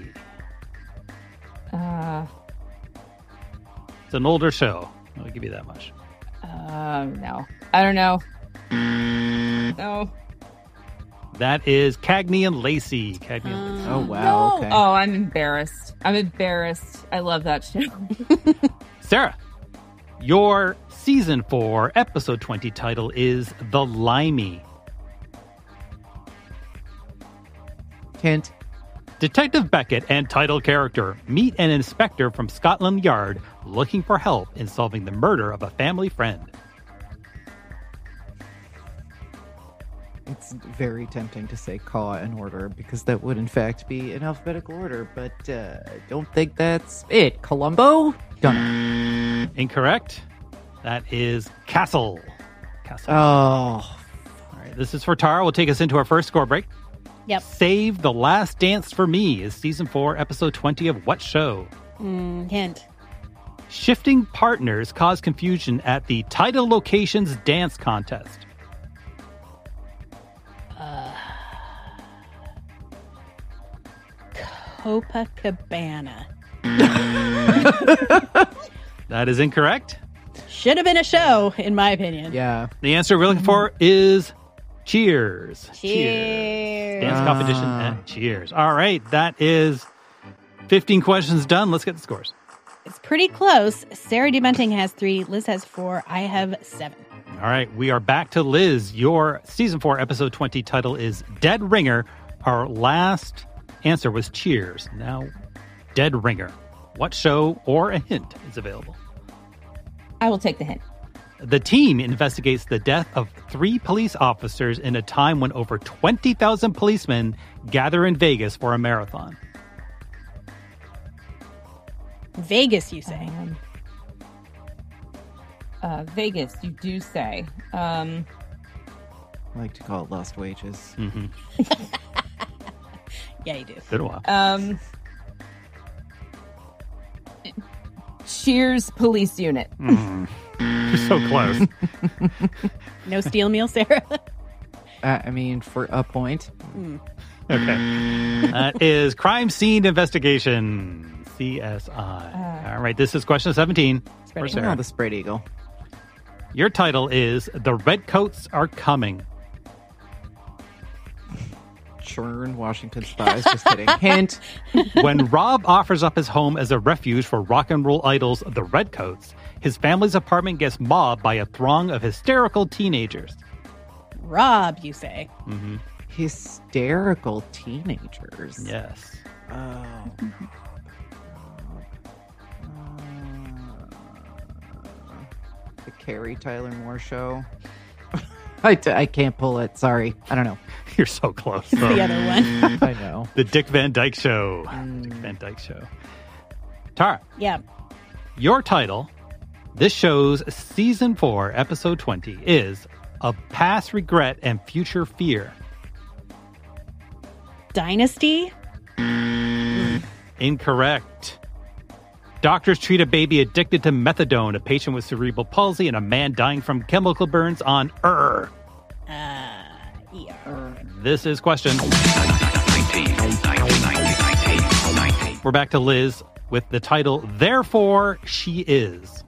Uh, It's an older show. I'll give you that much. uh, no. I don't know. No. That is Cagney and Lacey. Cagney and Lacey. Oh, wow. No. Okay. Oh, I'm embarrassed. I'm embarrassed. I love that show. Sarah, your season four, episode twenty title is The Limey. Hint. Detective Beckett and title character meet an inspector from Scotland Yard looking for help in solving the murder of a family friend. It it's very tempting to say caw in order because that would in fact be in alphabetical order, but uh, I don't think that's it. Columbo? Don't know. Incorrect. That is Castle. Castle. Oh. All right, this is for Tara. We'll take us into our first score break. Yep. Save the Last Dance for Me is season four, episode twenty of what show? Mm, hint. Shifting partners cause confusion at the Tidal Locations dance contest. Uh, Copacabana. That is incorrect. Should have been a show, in my opinion. Yeah. The answer we're looking for is Cheers. Cheers. Dance competition at Cheers. All right, that is fifteen questions done. Let's get the scores. It's pretty close. Sarah Dementing has three. Liz has four. I have seven. All right, we are back to Liz. Your season four, episode twenty title is Dead Ringer. Our last answer was Cheers. Now, Dead Ringer. What show or a hint is available? I will take the hint. The team investigates the death of three police officers in a time when over twenty thousand policemen gather in Vegas for a marathon. Vegas, you say? Um, uh, Vegas, you do say. Um, I like to call it Lost Wages. Mm-hmm. Yeah, you do. Been a while. Um, Cheers Police Unit. Mm. You're so close. No steel meal, Sarah? Uh, I mean, for a point. Mm. Okay. That is Crime Scene Investigation, C S I. Uh, All right, this is question seventeen. For Oh, Sarah. the Spread Eagle. Your title is The Redcoats Are Coming. Churn, Washington Spies. Just kidding. Hint. When Rob offers up his home as a refuge for rock and roll idols, the Redcoats, his family's apartment gets mobbed by a throng of hysterical teenagers. Rob, you say? Mm-hmm. Hysterical teenagers. Yes. Oh. The Carrie Tyler Moore Show. I, d- I can't pull it. Sorry. I don't know. You're so close. It's the other one. I know. The Dick Van Dyke Show. Mm. Dick Van Dyke Show. Tara, Yeah. your title, this show's season four, episode twenty, is Of Past Regret and Future Fear. Dynasty? Incorrect. Doctors treat a baby addicted to methadone, a patient with cerebral palsy, and a man dying from chemical burns on Ur. Uh, E R. This is question. We're back to Liz with the title, Therefore She Is.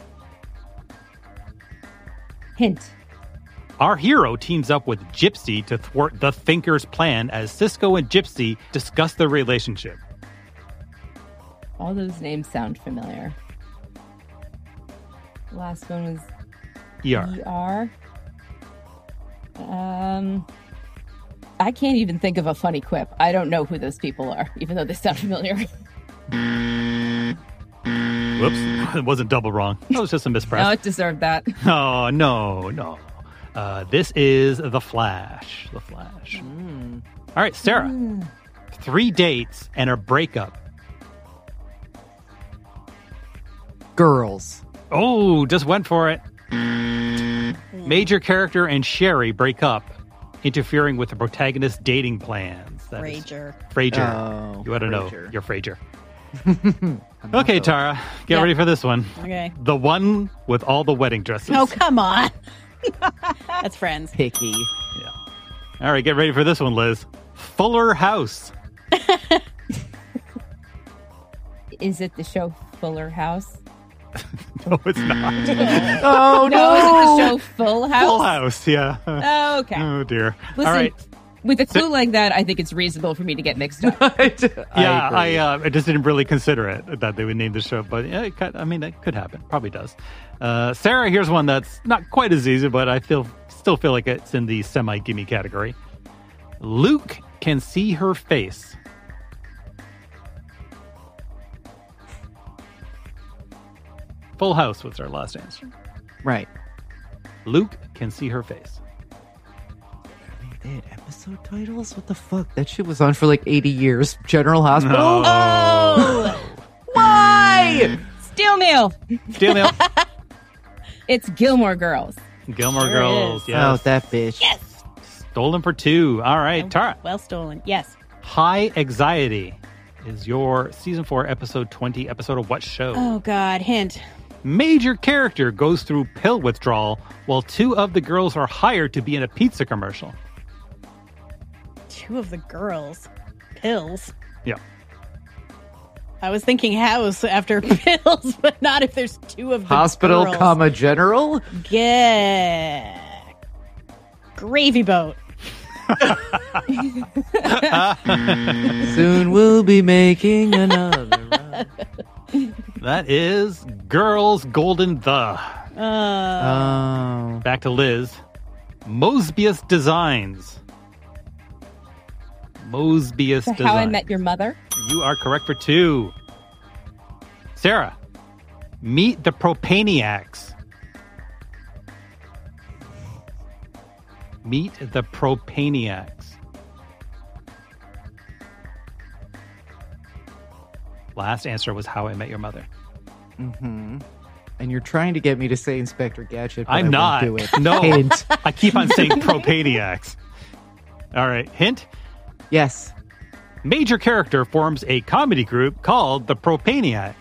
Hint. Our hero teams up with Gypsy to thwart the Thinker's plan as Cisco and Gypsy discuss their relationship. All those names sound familiar. The last one was E R. E R. Um, I can't even think of a funny quip. I don't know who those people are, even though they sound familiar. Whoops, it wasn't double wrong. That was just a mispress. No, it deserved that. Oh, no, no. Uh, this is The Flash. The Flash. Mm. All right, Sarah. Mm. Three dates and a breakup. Girls. Oh, just went for it. Major character and Sherry break up, interfering with the protagonist's dating plans. That is Frasier. Frasier. Oh, you ought to know. Frasier. You're Frasier. Okay, Tara, get Yeah. ready for this one. Okay. The one with all the wedding dresses. Oh, come on. That's Friends. Picky. Yeah. All right, get ready for this one, Liz. Fuller House. Is it the show Fuller House? No, it's not. Oh, no. Is it the show Full House? Full House, yeah. Oh, okay. Oh, dear. Listen, All right. with a clue like that, I think it's reasonable for me to get mixed up. Yeah, I I, uh, I just didn't really consider it that they would name the show, but yeah, it could, I mean, it could happen. Probably does. Uh, Sarah, here's one that's not quite as easy, but I feel still feel like it's in the semi-gimme category. Luke can see her face. Full House was our last answer. Right. Luke can see her face. They it. Episode titles? What the fuck? That shit was on for like eighty years. General Hospital? No. Oh! Why? Steel Meal. Steel Meal. It's Gilmore Girls. Gilmore There it Girls. is. Yes. Oh, that bitch. Yes. Stolen for two. All right, Tara. Well stolen. Yes. High Anxiety is your season four, episode twenty episode of what show? Oh, God. Hint. Major character goes through pill withdrawal while two of the girls are hired to be in a pizza commercial. Two of the girls. Pills. Yeah. I was thinking house after pills, but not if there's two of the Hospital, girls. comma, general? Yeah. Gravy boat. Soon we'll be making another run. That is Girls Golden The. Uh, Oh. Back to Liz. Mosbius Designs. Mosbius So Designs. How I Met Your Mother. You are correct for two. Sarah. Meet the Propaniacs. Meet the Propaniacs. Last answer was How I Met Your Mother. Mm-hmm. And you're trying to get me to say Inspector Gadget, but I'm I not. won't do it. No. Hint. I keep on saying Propaniacs. All right. Hint. Yes. Major character forms a comedy group called the Propaniacs.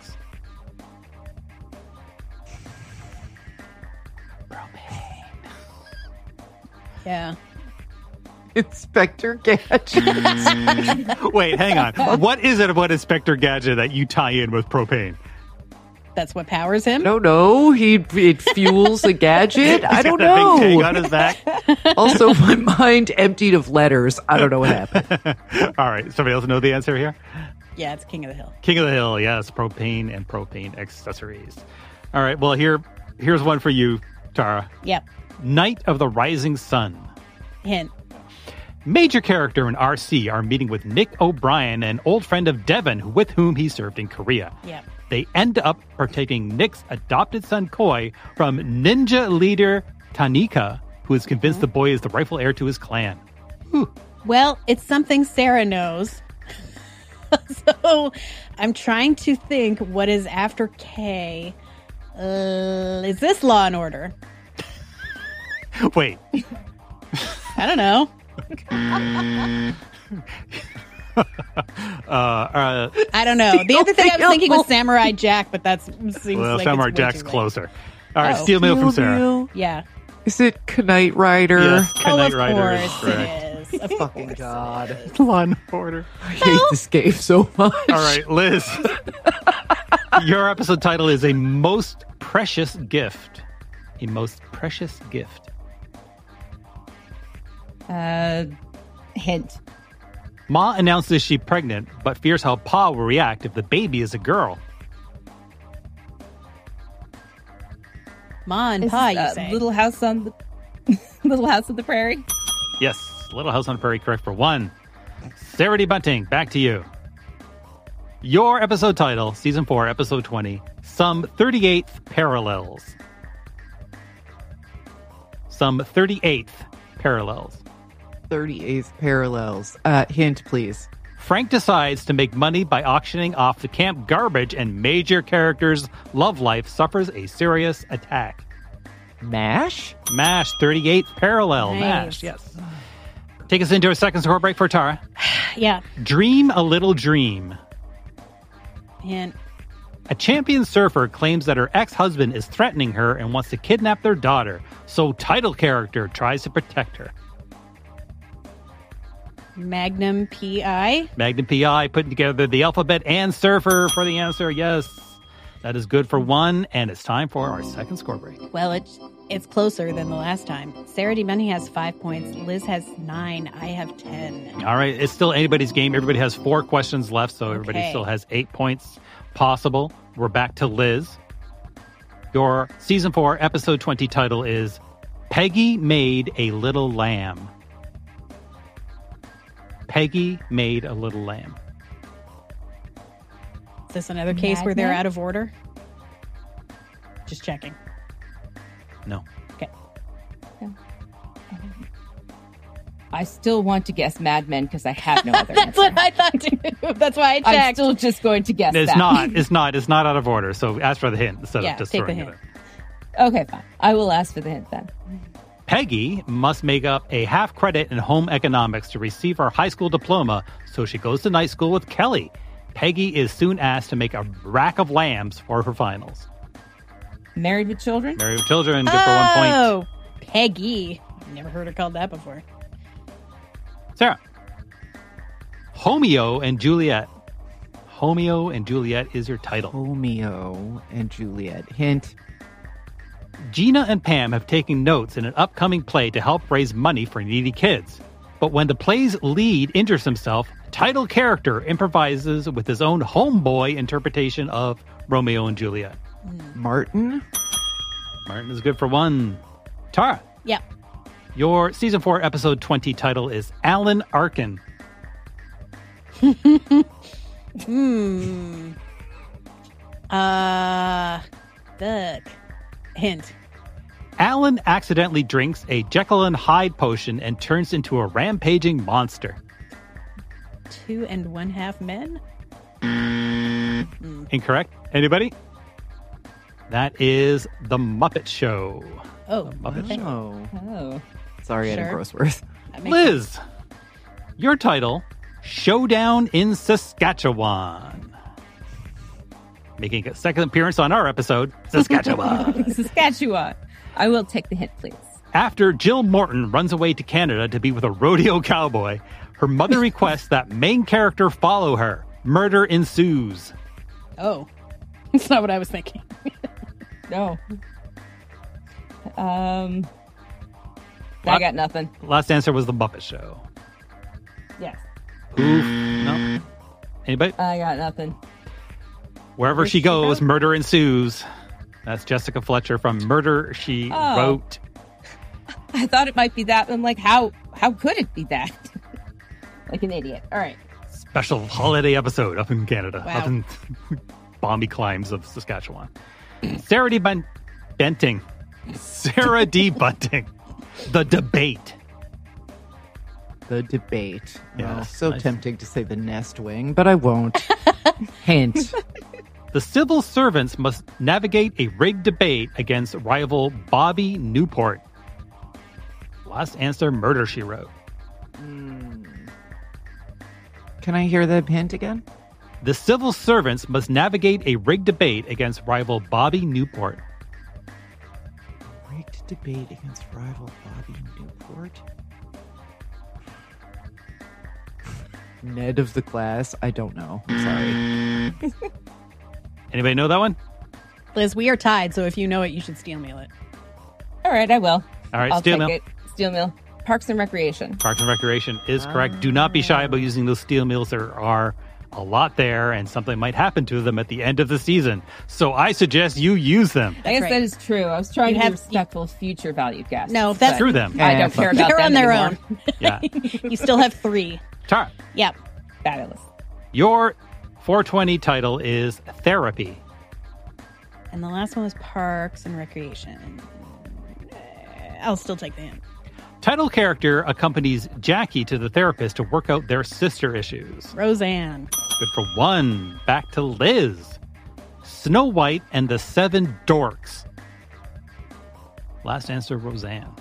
yeah. Inspector Gadget. Wait, hang on. What is it about Inspector Gadget that you tie in with propane? That's what powers him? No, no. He it fuels a gadget. I don't He's got a big know. tank on his back. Also, my mind emptied of letters. I don't know what happened. All right. Somebody else know the answer here? Yeah, it's King of the Hill. King of the Hill, yes. Propane and propane accessories. All right. Well, here, here's one for you, Tara. Yep. Night of the Rising Sun. Hint. Major character and R C are meeting with Nick O'Brien, an old friend of Devon, with whom he served in Korea. Yep. They end up protecting Nick's adopted son, Koi, from ninja leader Tanika, who is convinced Mm-hmm. the boy is the rightful heir to his clan. Whew. Well, it's something Sarah knows. So I'm trying to think what is after K. Uh, is this Law and Order? Wait. I don't know. uh, uh, I don't know. The other thing I was thinking was Samurai Jack, but that seems well, like Samurai it's way Jack's too late. closer. All right, Oh. Steel Meal from Steel Sarah. Meal. Yeah. Is it Knight Rider? Yes, Oh, Knight of Rider is course correct. it is. Of Fucking course God. it is. Law and Order. I hate this game so much. All right, Liz. Your episode title is A Most Precious Gift. A Most Precious Gift. Uh, hint. Ma announces she's pregnant, but fears how Pa will react if the baby is a girl. Ma and Is Pa, this, you uh, say. Little House on the Little House on the Prairie. Yes, Little House on the Prairie, correct for one. Sarah D. Bunting, back to you. Your episode title, season four, episode twenty, Some thirty-eighth Parallels. Some thirty-eighth Parallels. thirty-eighth Parallels. Uh, hint, please. Frank decides to make money by auctioning off the camp garbage, and major character's love life suffers a serious attack. MASH? MASH, thirty-eighth Parallel. Nice. MASH, yes. Take us into a second score break for Tara. Yeah. Dream a Little Dream. Hint. A champion surfer claims that her ex-husband is threatening her and wants to kidnap their daughter, so title character tries to protect her. Magnum P I. Magnum P I putting together the alphabet and surfer for the answer. Yes, that is good for one, and it's time for our second score break. Well, it's it's closer than the last time. Sarah D. Bunting has five points. Liz has nine. I have ten. All right, it's still anybody's game. Everybody has four questions left, so everybody Okay. still has eight points possible. We're back to Liz. Your season four, episode twenty title is Peggy Made a Little Lamb. Peggy Made a Little Lamb. Is this another case where they're Magnet? out of order? Just checking. No. Okay. I still want to guess Mad Men because I have no other That's answer. what I thought too. That's why I checked. I'm still just going to guess It's that. not. It's not. It's not out of order. So ask for the hint instead Yeah, of just take the throwing it hint. in. Okay, fine. I will ask for the hint then. Peggy must make up a half credit in home economics to receive her high school diploma, so she goes to night school with Kelly. Peggy is soon asked to make a rack of lambs for her finals. Married with Children? Married with Children, good for one point. Oh, Peggy. Never heard her called that before. Sarah. Homeo and Juliet. Homeo and Juliet is your title. Romeo and Juliet. Hint. Gina and Pam have taken notes in an upcoming play to help raise money for needy kids. But when the play's lead injures himself, title character improvises with his own homeboy interpretation of Romeo and Juliet. Martin? Martin is good for one. Tara. Yep. Your season four, episode twenty title is Alan Arkin. Hmm. Uh, fuck. Hint. Alan accidentally drinks a Jekyll and Hyde potion and turns into a rampaging monster. Two and one half men? Incorrect. Anybody? That is The Muppet Show. Oh. The Muppet okay. Show. Oh. Sorry, Sure. Adam Grossworth. That makes Liz, sense. your title, Showdown in Saskatchewan. Making a second appearance on our episode, Saskatchewan. Saskatchewan. I will take the hint, please. After Jill Morton runs away to Canada to be with a rodeo cowboy, her mother requests that main character follow her. Murder ensues. Oh. That's not what I was thinking. No. Um, I got nothing. Last answer was The Muppet Show. Yes. Oof. No. Anybody? I got nothing. Wherever Where she she goes, wrote? murder ensues. That's Jessica Fletcher from Murder, She Oh. Wrote. I thought it might be that. I'm like, how how could it be that? Like an idiot. All right. Special holiday episode up in Canada. Wow. Up in balmy climes of Saskatchewan. Sarah D. Bun- Benting. Sarah D. Bunting. The Debate. The Debate. Yeah, Oh, so nice. tempting to say The Nest Wing, but I won't. Hint. The civil servants must navigate a rigged debate against rival Bobby Newport. Last answer, Murder, She Wrote. Can I hear the hint again? The civil servants must navigate a rigged debate against rival Bobby Newport. Rigged debate against rival Bobby Newport? Ned of the class? I don't know. I'm sorry. Anybody know that one? Liz, we are tied, so if you know it, you should steel meal it. All right, I will. All right, I'll steel take meal. it. Steel Mill. Parks and Recreation. Parks and Recreation is correct. Do not be shy about using those steel mills. There are a lot there, and something might happen to them at the end of the season. So I suggest you use them. I guess right. that is true. I was trying You to have- be respectful of future valued guests. No, that's- but Screw them. I Yeah, don't fuck care them. about They're them on their anymore. own. Yeah. You still have three. Tara, Yep. Fabulous. your four twenty title is Therapy. And the last one was Parks and Recreation. Uh, I'll still take the hint. Title character accompanies Jackie to the therapist to work out their sister issues. Roseanne. Good for one. Back to Liz. Snow White and the Seven Dorks. Last answer, Roseanne.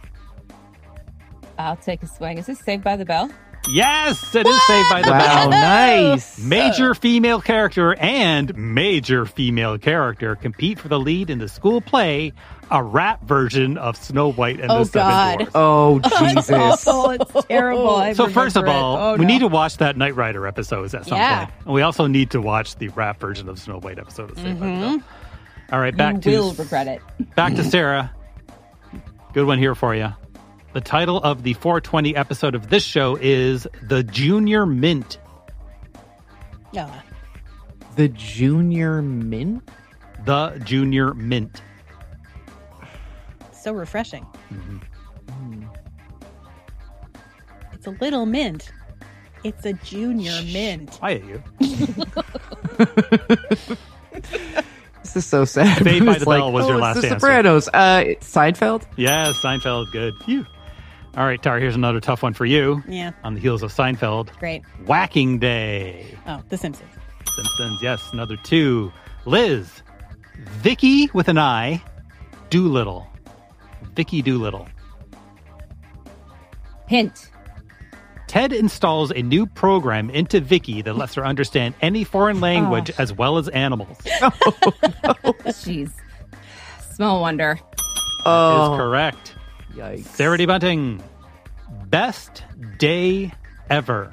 I'll take a swing. Is this Saved by the Bell? Yes, it is Saved by the Wow, Bell. nice. Major female character and major female character compete for the lead in the school play, a rap version of Snow White and Oh, the Seven God. Dwarfs. Oh, It's Jesus. awful. It's terrible. I So first of remember it. all, Oh, we no. need to watch that Knight Rider episodes at some Yeah. point. And we also need to watch the rap version of Snow White episode of Saved by the Bell. All right, back You to will regret it. back to Sarah. Good one here for you. The title of the four twenty episode of this show is The Junior Mint. Yeah. The Junior Mint? The Junior Mint. So refreshing. Mm-hmm. It's a little mint. It's a junior mint. Quiet you. This is so sad. Saved by It's the Bell was oh, your it's last The answer. Sopranos. Uh, it's Seinfeld? Yeah, Seinfeld. Good. Phew. All right, Tara, here's another tough one for you. Yeah. On the heels of Seinfeld. Great. Whacking Day. Oh, The Simpsons. Simpsons, yes, another two. Liz, Vicky with an I, Doolittle. Vicky Doolittle. Hint. Ted installs a new program into Vicky that lets her understand any foreign language Oh. as well as animals. Jeez. Small wonder. That is correct. Yikes. Sarah D. Bunting. Best day ever.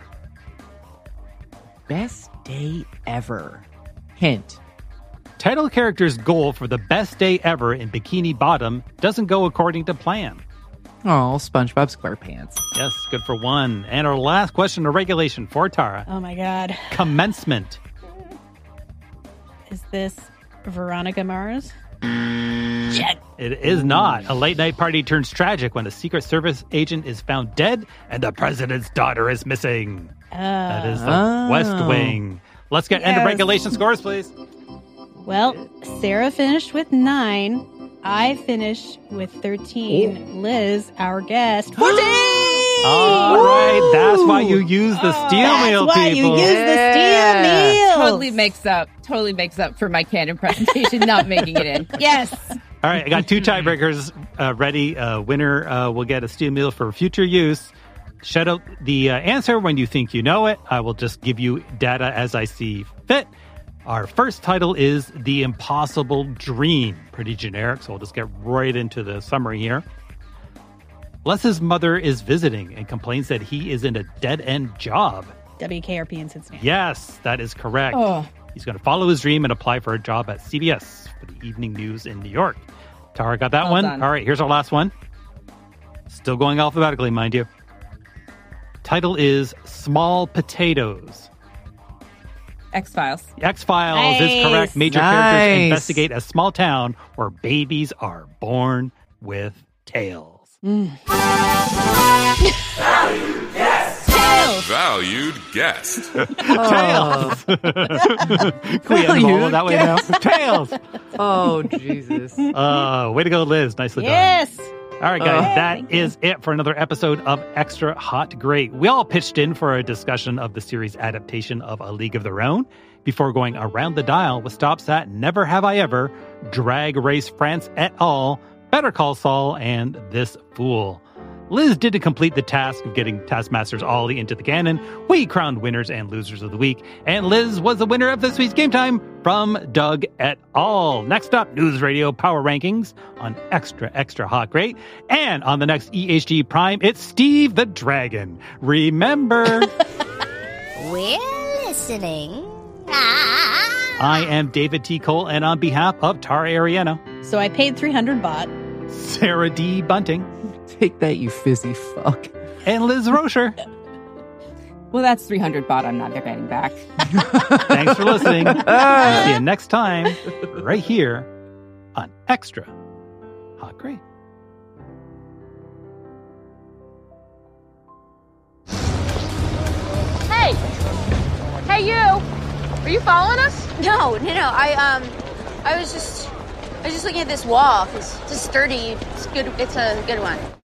Best day ever. Hint. Title character's goal for the best day ever in Bikini Bottom doesn't go according to plan. Oh, SpongeBob SquarePants. Yes, good for one. And our last question of regulation for Tara. Oh my God. Commencement. Is this Veronica Mars? Shit. It is not. A late night party turns tragic when a Secret Service agent is found dead and the president's daughter is missing. Oh. That is the Oh. West Wing. Let's get end of Yes. regulation scores, please. Well, Sarah finished with nine. I finished with thirteen. Liz, our guest, fourteen! All right. That's why you use the steel That's wheel, why people. you use the steel meal. Totally makes up. Totally makes up for my canon presentation not making it in. Yes. All right, I got two tiebreakers uh, ready. Uh, winner uh, will get a steel meal for future use. Shout out the uh, answer when you think you know it. I will just give you data as I see fit. Our first title is The Impossible Dream. Pretty generic, so we'll just get right into the summary here. Les's mother is visiting and complains that he is in a dead-end job. W K R P in Cincinnati. Yes, that is correct. Oh. He's going to follow his dream and apply for a job at C B S for the evening news in New York. Tara got that Well one. done. All right, here's our last one. Still going alphabetically, mind you. Title is Small Potatoes. X-Files. X-Files Nice. is correct. Major Nice. characters investigate a small town where babies are born with tails. Valued guest. Tails. Can we end them all that way now? Tails. Oh, Jesus. Uh, way to go, Liz. Nicely done. Yes. All right, guys, Oh. that is it for another episode of Extra Hot Great. We all pitched in for a discussion of the series adaptation of A League of Their Own before going around the dial with stops at Never Have I Ever, Drag Race France et al., Better Call Saul, and This Fool. Liz didn't complete the task of getting Taskmaster's Ollie into the canon. We crowned winners and losers of the week, and Liz was the winner of this week's Game Time from Doug et al. Next up, News Radio Power Rankings on Extra Extra Hot Great, and on the next E H G Prime, it's Steve the Dragon. Remember, We're listening. Ah. I am David T. Cole, and on behalf of Tara Ariano, So I paid three hundred baht. Sarah D. Bunting, Take that, you fizzy fuck. and Liz Rocher. Well, that's three hundred baht I'm not getting back. Thanks for listening. See you next time, right here on Extra Hot Great. Hey! Hey, you! Are you following us? No, no, no. I um, I was just, I was just looking at this wall. It's just sturdy. It's good. It's a good one.